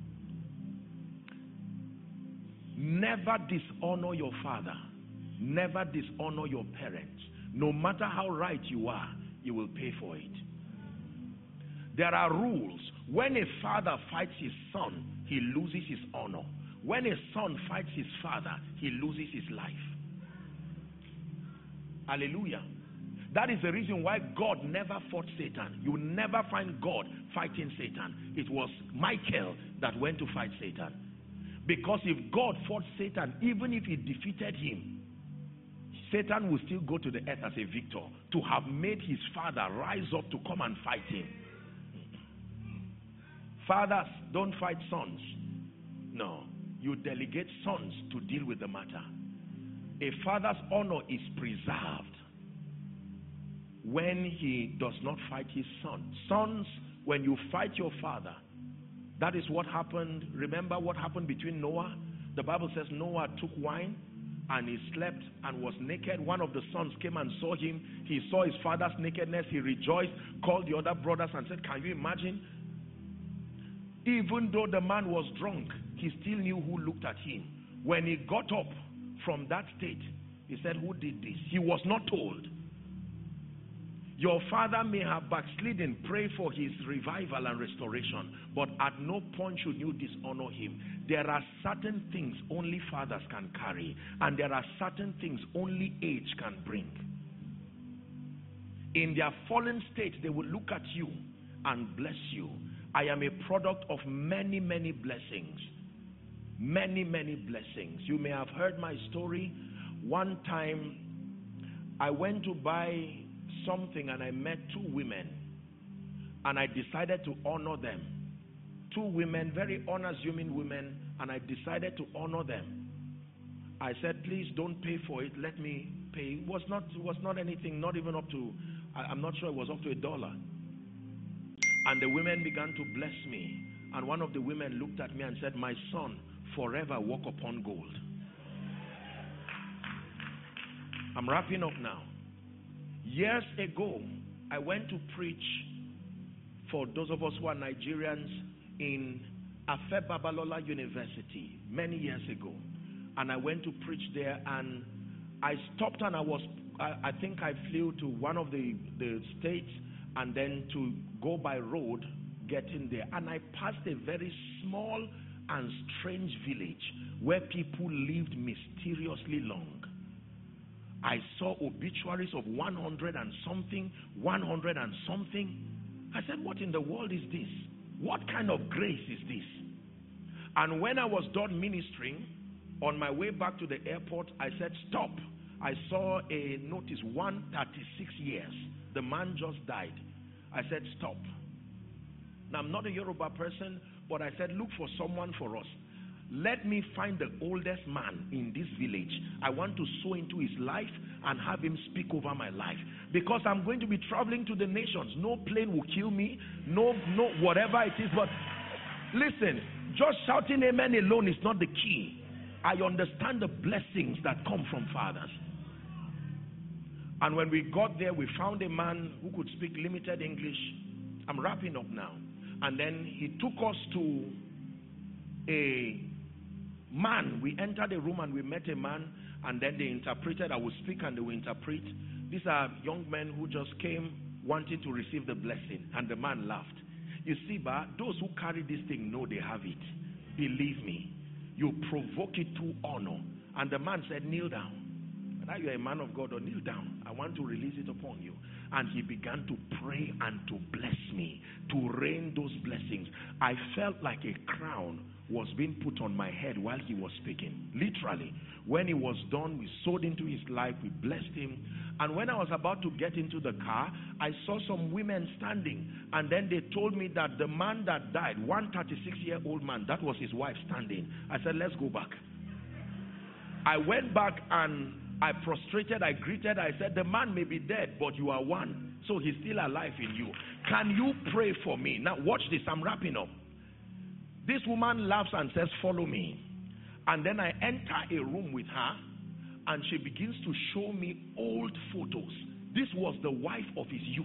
Never dishonor your father. Never dishonor your parents. No matter how right you are, you will pay for it. There are rules. When a father fights his son, he loses his honor. When a son fights his father, he loses his life. Hallelujah. That is the reason why God never fought Satan. You will never find God fighting Satan. It was Michael that went to fight Satan. Because if God fought Satan, even if he defeated him, Satan will still go to the earth as a victor, to have made his father rise up to come and fight him. Fathers don't fight sons. No. You delegate sons to deal with the matter. A father's honor is preserved when he does not fight his son. Sons, when you fight your father, that is what happened. Remember what happened between Noah? The Bible says Noah took wine and he slept and was naked. One of the sons came and saw him. He saw his father's nakedness. He rejoiced, called the other brothers and said, can you imagine? Even though the man was drunk, he still knew who looked at him. When he got up from that state, he said, who did this? He was not told. Your father may have backslidden, pray for his revival and restoration, but at no point should you dishonor him. There are certain things only fathers can carry, and there are certain things only age can bring. In their fallen state, they will look at you and bless you. I am a product of many, many blessings. Many, many blessings. You may have heard my story. One time, I went to buy something and I met two women. And I decided to honor them. Two women, very unassuming women, and I decided to honor them. I said, please don't pay for it. Let me pay. It was not, it was not anything, not even up to, I, I'm not sure it was up to a dollar. And the women began to bless me. And one of the women looked at me and said, my son, forever walk upon gold. I'm wrapping up now. Years ago, I went to preach, for those of us who are Nigerians, in Afe Babalola University many years ago. And I went to preach there, and I stopped and I was, I, I think I flew to one of the, the states, and then to go by road, getting there. And I passed a very small and strange village where people lived mysteriously long. I saw obituaries of one hundred and something, one hundred and something. I said, what in the world is this? What kind of grace is this? And when I was done ministering, on my way back to the airport, I said, stop. I saw a notice, one hundred thirty-six years. The man just died. I said, stop. Now, I'm not a Yoruba person, but I said, look for someone for us. Let me find the oldest man in this village. I want to sow into his life and have him speak over my life. Because I'm going to be traveling to the nations. No plane will kill me. No, no, whatever it is. But listen, just shouting amen alone is not the key. I understand the blessings that come from fathers. And when we got there, we found a man who could speak limited English. I'm wrapping up now. And then he took us to a man. We entered a room and we met a man, and then they interpreted. I would speak and they would interpret. These are young men who just came wanting to receive the blessing, and the man laughed. You see, but those who carry this thing know they have it. Believe me, you provoke it to honor. And the man said, kneel down. And Now you are a man of God, or kneel down. I want to release it upon you. And he began to pray and to bless me, to rain those blessings. I felt like a crown was being put on my head while he was speaking. Literally. When he was done, we sowed into his life, we blessed him. And when I was about to get into the car, I saw some women standing. And then they told me that the man that died, one thirty-six-year-old man, that was his wife standing. I said, let's go back. I went back and I prostrated, I greeted, I said, the man may be dead, but you are one. So he's still alive in you. Can you pray for me? Now watch this, I'm wrapping up. This woman laughs and says, follow me. And then I enter a room with her, and she begins to show me old photos. This was the wife of his youth.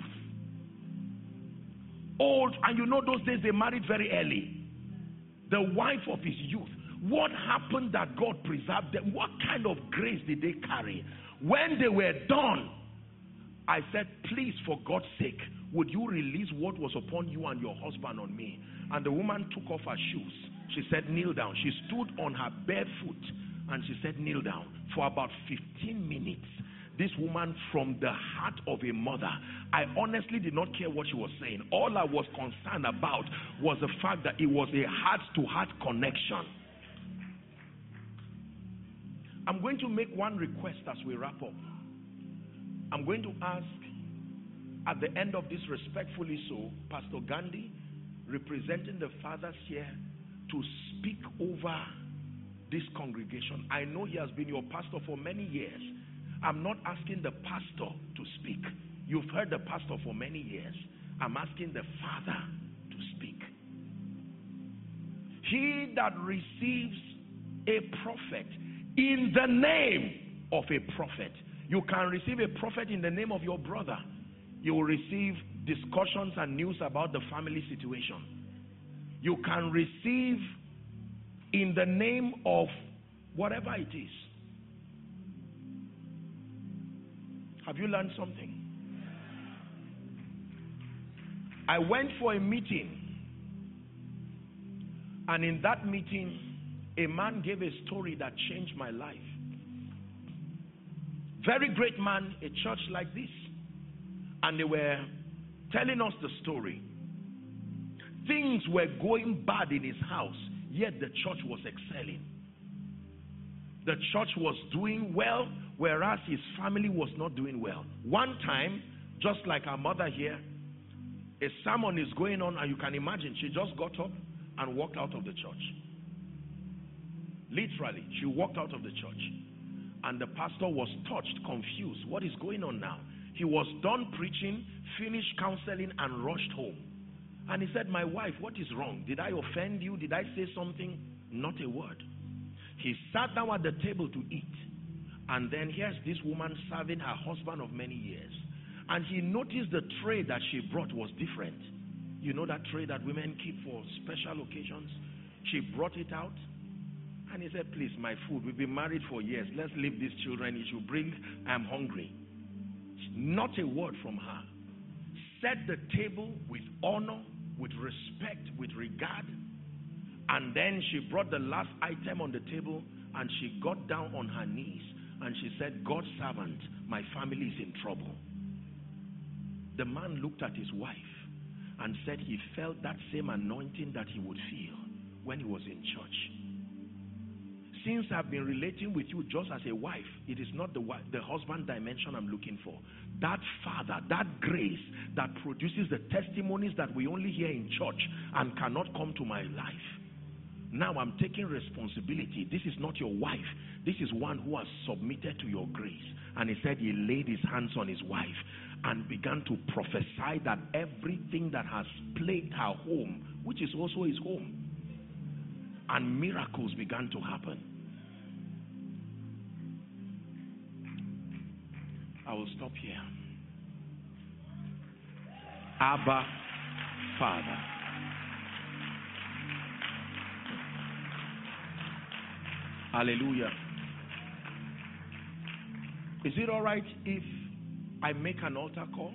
Old, and you know those days they married very early. The wife of his youth. What happened that God preserved them? What kind of grace did they carry? When they were done, I said, please, for God's sake, would you release what was upon you and your husband on me? And the woman took off her shoes. She said, kneel down. She stood on her bare foot and she said, kneel down. For about fifteen minutes, this woman, from the heart of a mother, I honestly did not care what she was saying. All I was concerned about was the fact that it was a heart-to-heart connection. I'm going to make one request as we wrap up. I'm going to ask, at the end of this, respectfully so, Pastor Gandhi, representing the fathers here, to speak over this congregation. I know he has been your pastor for many years. I'm not asking the pastor to speak. You've heard the pastor for many years. I'm asking the father to speak. He that receives a prophet in the name of a prophet. You can receive a prophet in the name of your brother. You will receive discussions and news about the family situation. You can receive in the name of whatever it is. Have you learned something? I went for a meeting, and in that meeting, a man gave a story that changed my life. Very great man, a church like this. And they were telling us the story. Things were going bad in his house, yet the church was excelling. The church was doing well, whereas his family was not doing well. One time, just like our mother here, a sermon is going on, and you can imagine, she just got up and walked out of the church. Literally, she walked out of the church. And the pastor was touched, confused. What is going on now? He was done preaching, finished counseling, and rushed home. And he said, my wife, what is wrong? Did I offend you? Did I say something? Not a word. He sat down at the table to eat. And then here's this woman serving her husband of many years. And he noticed the tray that she brought was different. You know that tray that women keep for special occasions? She brought it out. And he said, please, my food, we've been married for years. Let's leave these children. You should bring, I'm hungry. Not a word from her. Set the table with honor, with respect, with regard. And then she brought the last item on the table, and she got down on her knees. And she said, God's servant, my family is in trouble. The man looked at his wife and said he felt that same anointing that he would feel when he was in church. Since I've been relating with you just as a wife, it is not the, the husband dimension I'm looking for. That father, that grace that produces the testimonies that we only hear in church and cannot come to my life. Now I'm taking responsibility. This is not your wife. This is one who has submitted to your grace. And he said he laid his hands on his wife and began to prophesy that everything that has plagued her home, which is also his home, and miracles began to happen. I will stop here. Abba, Father. Hallelujah. Is it all right if I make an altar call?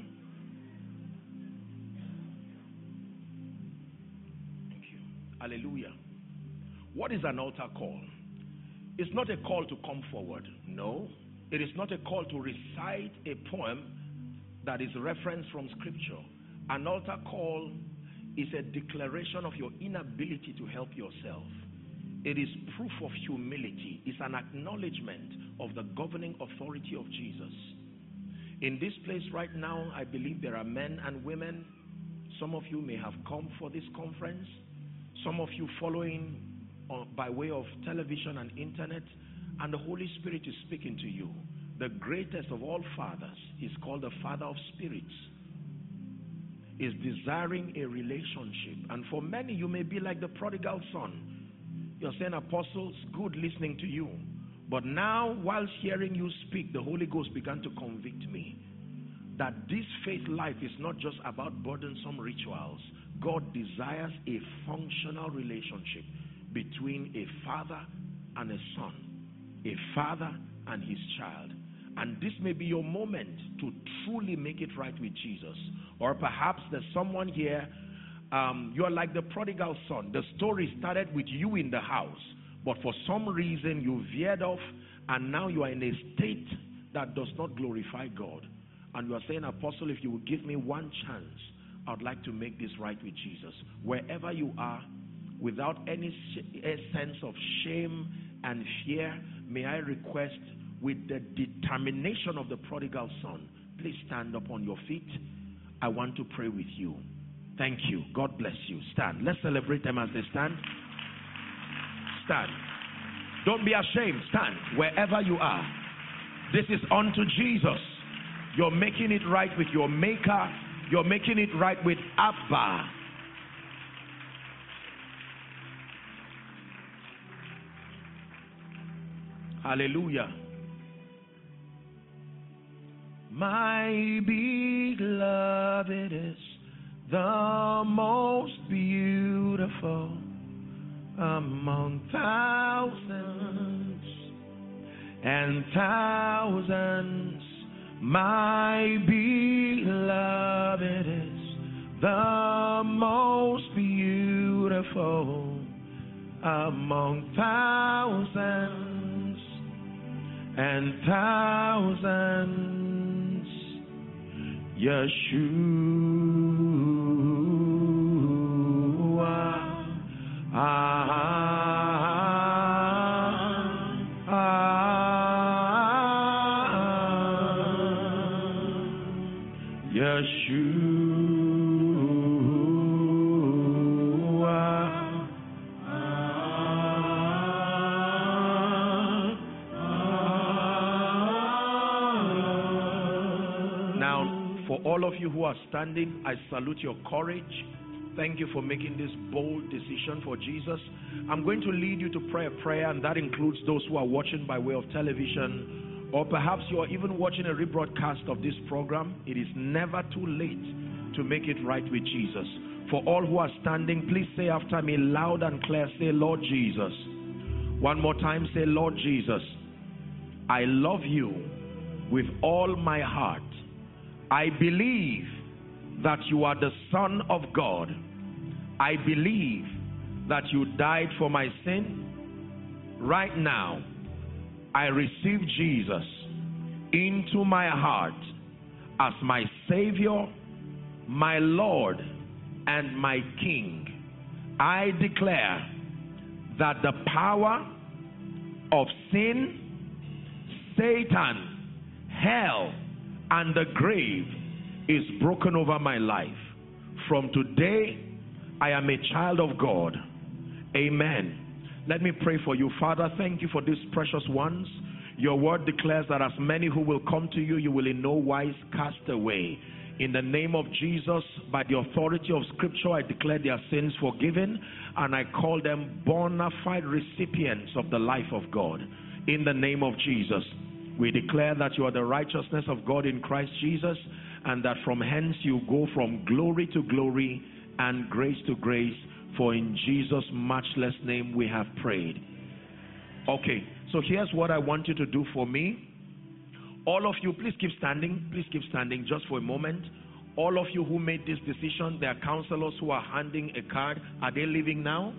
Thank you. Hallelujah. What is an altar call? It's not a call to come forward. No. It is not a call to recite a poem that is referenced from scripture. An altar call is a declaration of your inability to help yourself. It is proof of humility. It's an acknowledgement of the governing authority of Jesus. In this place right now, I believe there are men and women. Some of you may have come for this conference. Some of you following on, by way of television and internet. And the Holy Spirit is speaking to you. The greatest of all fathers is called the Father of Spirits. Is desiring a relationship. And for many, you may be like the prodigal son. You're saying, apostles, good listening to you. But now, whilst hearing you speak, the Holy Ghost began to convict me that this faith life is not just about burdensome rituals. God desires a functional relationship between a father and a son, a father and his child. And this may be your moment to truly make it right with Jesus. Or perhaps there's someone here, um, you're like the prodigal son. The story started with you in the house, but for some reason you veered off, and now you are in a state that does not glorify God. And you are saying, Apostle, if you would give me one chance, I would like to make this right with Jesus. Wherever you are, without any sense of shame and fear, may I request, with the determination of the prodigal son, please stand up on your feet. I want to pray with you. Thank you. God bless you. Stand. Let's celebrate them as they stand. Stand. Don't be ashamed. Stand wherever you are. This is unto Jesus. You're making it right with your Maker. You're making it right with Abba. Hallelujah. My beloved is the most beautiful among thousands and thousands. My beloved is the most beautiful among thousands and thousands. Yeshua, ah, ah, ah, Yeshua, ah, ah. Now, for all of you who are standing, I salute your courage. Thank you for making this bold decision for Jesus. I'm going to lead you to pray a prayer, and that includes those who are watching by way of television, or perhaps you are even watching a rebroadcast of this program. It is never too late to make it right with Jesus. For all who are standing, please say after me loud and clear, say, Lord Jesus. One more time, say, Lord Jesus, I love you with all my heart. I believe that you are the Son of God. I believe that you died for my sin. Right now, I receive Jesus into my heart as my Savior, my Lord, and my King. I declare that the power of sin, Satan, hell, and the grave is broken over my life. From today, I am a child of God. Amen. Let me pray for you. Father, thank you for these precious ones. Your word declares that as many who will come to you, you will in no wise cast away. In the name of Jesus, by the authority of Scripture, I declare their sins forgiven, and I call them bona fide recipients of the life of God. In the name of Jesus, we declare that you are the righteousness of God in Christ Jesus, and that from hence you go from glory to glory and grace to grace. For in Jesus' matchless name we have prayed. Okay, so here's what I want you to do for me. All of you, please keep standing. Please keep standing just for a moment. All of you who made this decision, there are counselors who are handing a card. Are they leaving now?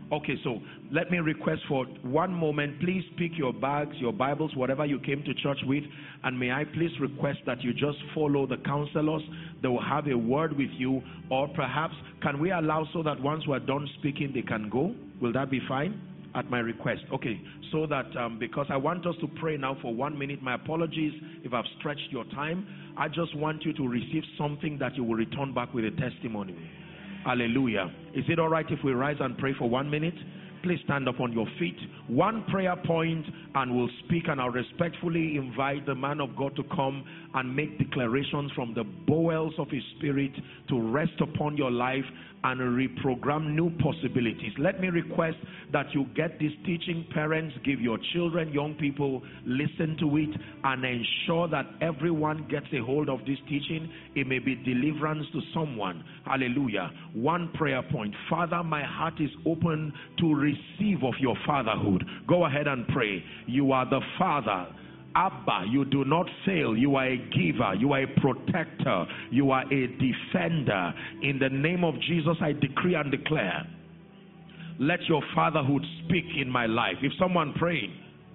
Okay, so let me request for one moment, please pick your bags, your Bibles, whatever you came to church with, and may I please request that you just follow the counselors. They will have a word with you, or perhaps can we allow so that once we're done speaking they can go? Will that be fine? At my request. Okay, so that um, because I want us to pray now for one minute. My apologies if I've stretched your time. I just want you to receive something that you will return back with a testimony. Hallelujah. Is it all right if we rise and pray for one minute? Please stand up on your feet. One prayer point and we'll speak, and I'll respectfully invite the man of God to come and make declarations from the bowels of his spirit to rest upon your life and reprogram new possibilities. Let me request that you get this teaching. Parents, give your children, young people, listen to it and ensure that everyone gets a hold of this teaching. It may be deliverance to someone. Hallelujah. One prayer point. Father, my heart is open to receive of your fatherhood. Go ahead and pray. You are the Father. Abba, you do not fail. You are a giver. You are a protector. You are a defender. In the name of Jesus, I decree and declare, let your fatherhood speak in my life. If someone praying,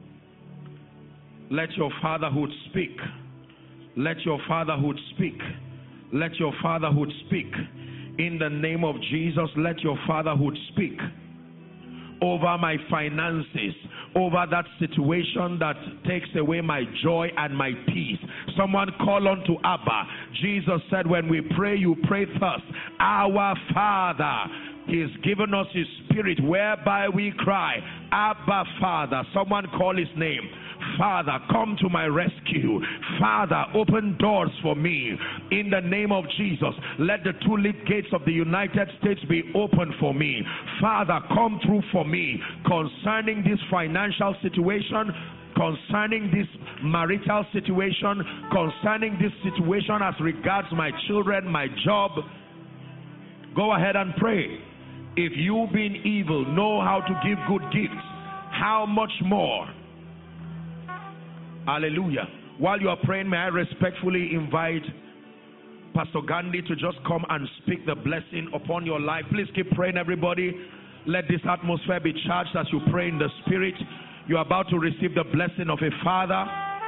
let your fatherhood speak. Let your fatherhood speak. Let your fatherhood speak. In the name of Jesus, let your fatherhood speak over my finances, over that situation that takes away my joy and my peace. Someone call on to Abba. Jesus said, when we pray, you pray thus: Our Father. He's given us his spirit whereby we cry, Abba, Father. Someone call his name. Father, come to my rescue. Father, open doors for me. In the name of Jesus, let the two-leaf gates of the United States be open for me. Father, come through for me concerning this financial situation, concerning this marital situation, concerning this situation as regards my children, my job. Go ahead and pray. If you, being evil, know how to give good gifts, how much more? Hallelujah. While you are praying, may I respectfully invite Pastor Gandhi to just come and speak the blessing upon your life. Please keep praying, everybody. Let this atmosphere be charged as you pray in the spirit. You are about to receive the blessing of a father.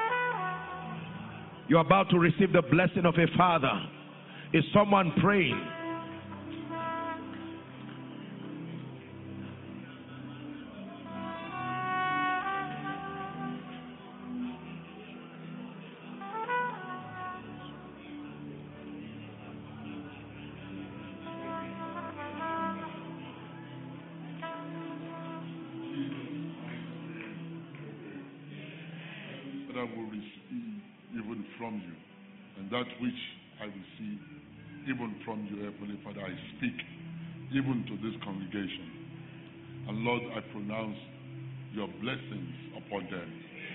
You are about to receive the blessing of a father. Is someone praying? Will receive even from you, and that which I receive even from you, Heavenly Father, I speak even to this congregation. And Lord, I pronounce your blessings upon them.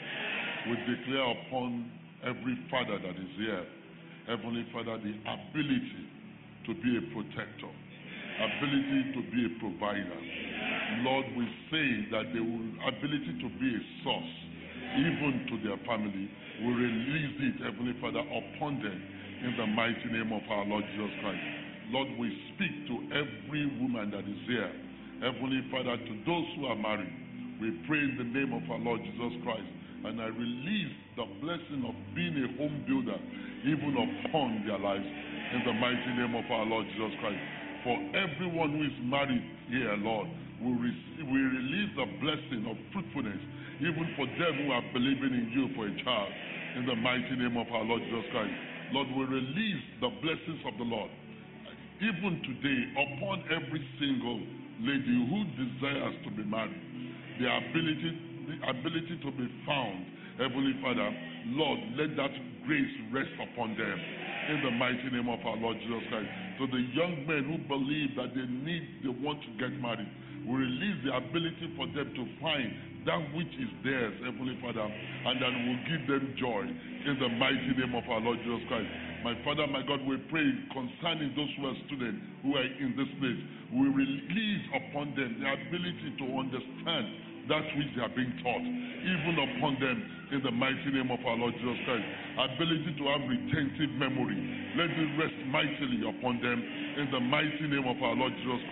We declare upon every father that is here, Heavenly Father, the ability to be a protector, ability to be a provider. Lord, we say that the ability to be a source even to their family, we release it, Heavenly Father, upon them in the mighty name of our Lord Jesus Christ. Lord, we speak to every woman that is here, Heavenly Father, to those who are married. We pray in the name of our Lord Jesus Christ, and I release the blessing of being a home builder even upon their lives in the mighty name of our Lord Jesus Christ. For everyone who is married here, Lord, we, receive, we release the blessing of fruitfulness even for them who are believing in you for a child, in the mighty name of our Lord Jesus Christ. Lord, we release the blessings of the Lord, even today, upon every single lady who desires to be married. The ability, the ability to be found, Heavenly Father, Lord, let that grace rest upon them, in the mighty name of our Lord Jesus Christ. To the young men who believe that they need, they want to get married, we release the ability for them to find that which is theirs, Heavenly Father, and that will give them joy in the mighty name of our Lord Jesus Christ. My Father, my God, we pray concerning those who are students who are in this place. We release upon them the ability to understand that which they are being taught, even upon them in the mighty name of our Lord Jesus Christ. Ability to have retentive memory, let it rest mightily upon them in the mighty name of our Lord Jesus Christ.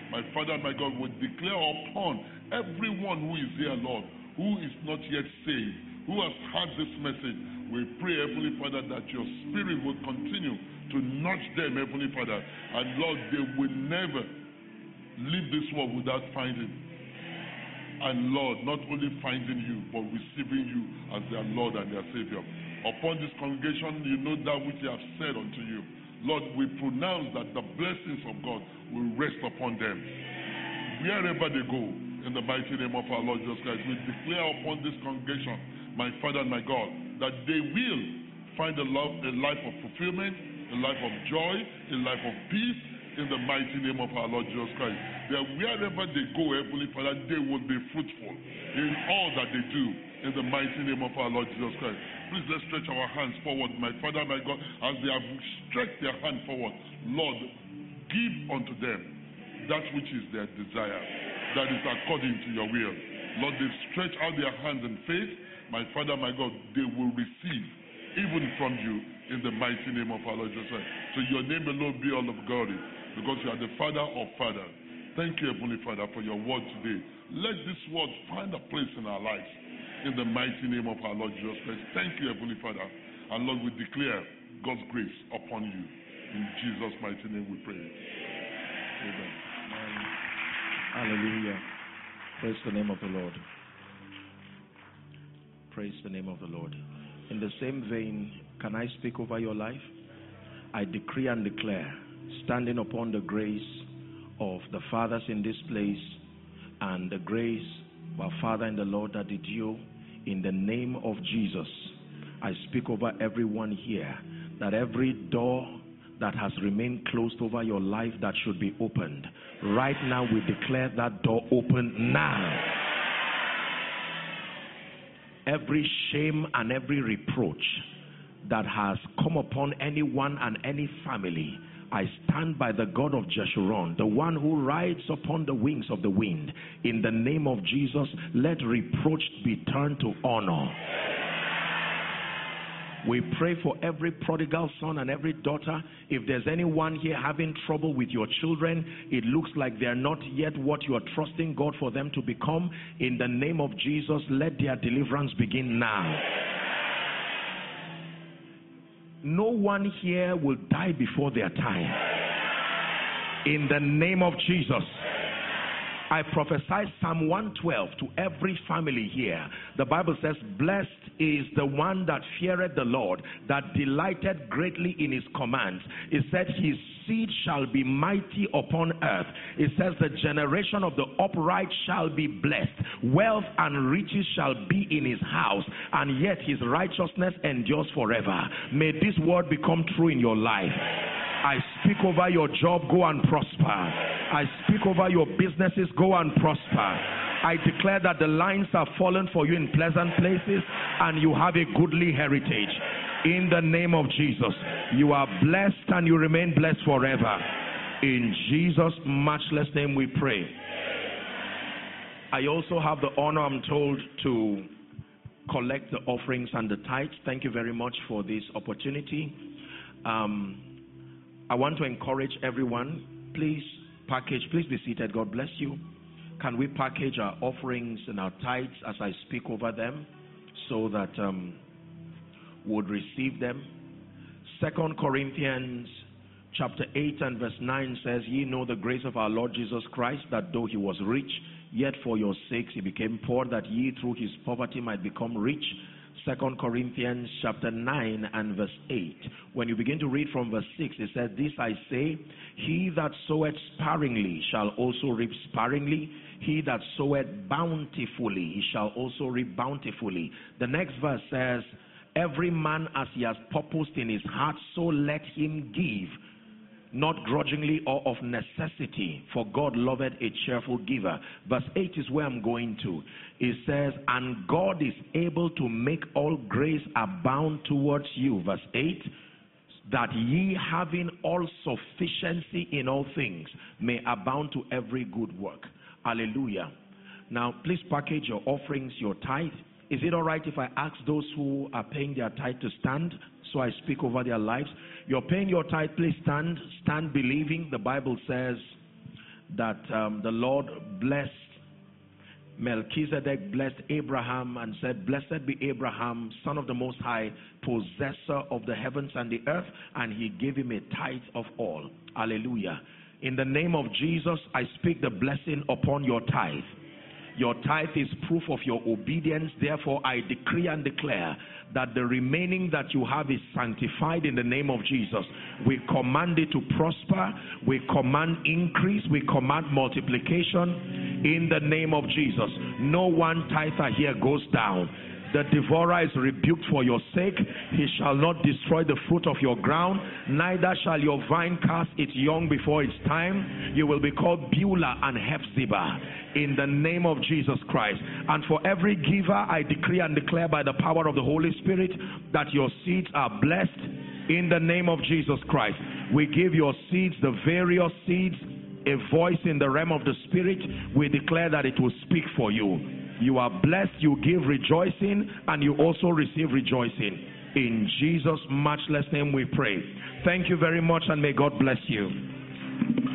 My Father, my God, will declare upon everyone who is here, Lord, who is not yet saved, who has heard this message. We pray, Heavenly Father, that your Spirit will continue to nudge them, Heavenly Father. And Lord, they will never leave this world without finding. And Lord, not only finding you, but receiving you as their Lord and their Savior. Upon this congregation, you know that which they have said unto you. Lord, we pronounce that the blessings of God will rest upon them. Wherever they go, in the mighty name of our Lord Jesus Christ, we declare upon this congregation, my Father and my God, that they will find a, love, a life of fulfillment, a life of joy, a life of peace, in the mighty name of our Lord Jesus Christ. That wherever they go, Heavenly Father, they will be fruitful in all that they do, in the mighty name of our Lord Jesus Christ. Please let's stretch our hands forward, my Father, my God, as they have stretched their hand forward. Lord, give unto them that which is their desire, that is according to your will. Lord, they stretch out their hands in faith. My Father, my God, they will receive even from you in the mighty name of our Lord Jesus Christ. So your name alone be all of glory, because you are the Father of fathers. Thank you, Heavenly Father, for your word today. Let this word find a place in our lives in the mighty name of our Lord Jesus Christ. Thank you, Heavenly Father. And Lord, we declare God's grace upon you. In Jesus' mighty name we pray. Amen. Hallelujah. Praise the name of the Lord. Praise the name of the Lord. In the same vein, can I speak over your life? I decree and declare, standing upon the grace of the fathers in this place and the grace of our Father in the Lord that did you, in the name of Jesus, I speak over everyone here that every door that has remained closed over your life that should be opened, right now we declare that door open now. Every shame and every reproach that has come upon anyone and any family, I stand by the God of Jeshurun, the one who rides upon the wings of the wind. In the name of Jesus, let reproach be turned to honor. We pray for every prodigal son and every daughter. If there's anyone here having trouble with your children, it looks like they're not yet what you are trusting God for them to become. In the name of Jesus, let their deliverance begin now. No one here will die before their time. In the name of Jesus, I prophesy Psalm one twelve to every family here. The Bible says, blessed is the one that feareth the Lord, that delighted greatly in his commands. It said his seed shall be mighty upon earth. It says the generation of the upright shall be blessed. Wealth and riches shall be in his house, and yet his righteousness endures forever. May this word become true in your life. I speak over your job, go and prosper. I speak over your businesses, go and prosper. I declare that the lines have fallen for you in pleasant places and you have a goodly heritage. In the name of Jesus, you are blessed and you remain blessed forever. In Jesus' matchless name we pray. I also have the honor, I'm told, to collect the offerings and the tithes. Thank you very much for this opportunity. Um, I want to encourage everyone, please package, please be seated, God bless you. Can we package our offerings and our tithes as I speak over them so that um, we would receive them? Second Corinthians chapter eight and verse nine says, ye know the grace of our Lord Jesus Christ, that though he was rich, yet for your sakes he became poor, that ye through his poverty might become rich. Second Corinthians chapter nine and verse eight. When you begin to read from verse six, it says, this I say, he that soweth sparingly shall also reap sparingly. He that soweth bountifully, he shall also reap bountifully. The next verse says, every man as he has purposed in his heart, so let him give, not grudgingly or of necessity, for God loveth a cheerful giver. Verse eight is where I'm going to. It says, and God is able to make all grace abound towards you. Verse eight, that ye having all sufficiency in all things may abound to every good work. Hallelujah. Now, please package your offerings, your tithe. Is it all right if I ask those who are paying their tithe to stand so I speak over their lives? You're paying your tithe, please stand. Stand believing. The Bible says that um, the Lord blessed Melchizedek, blessed Abraham and said, "Blessed be Abraham, son of the Most High, possessor of the heavens and the earth," and he gave him a tithe of all. Hallelujah. In the name of Jesus, I speak the blessing upon your tithe. Your tithe is proof of your obedience. Therefore, I decree and declare that the remaining that you have is sanctified in the name of Jesus. We command it to prosper. We command increase. We command multiplication in the name of Jesus. No one tither here goes down. The devourer is rebuked for your sake. He shall not destroy the fruit of your ground, neither shall your vine cast its young before its time. You will be called Beulah and Hephzibah in the name of Jesus Christ. And for every giver, I decree and declare by the power of the Holy Spirit that your seeds are blessed in the name of Jesus Christ. We give your seeds, the various seeds, a voice in the realm of the Spirit. We declare that it will speak for you. You are blessed, you give rejoicing, and you also receive rejoicing. In Jesus' matchless name we pray. Thank you very much, and may God bless you.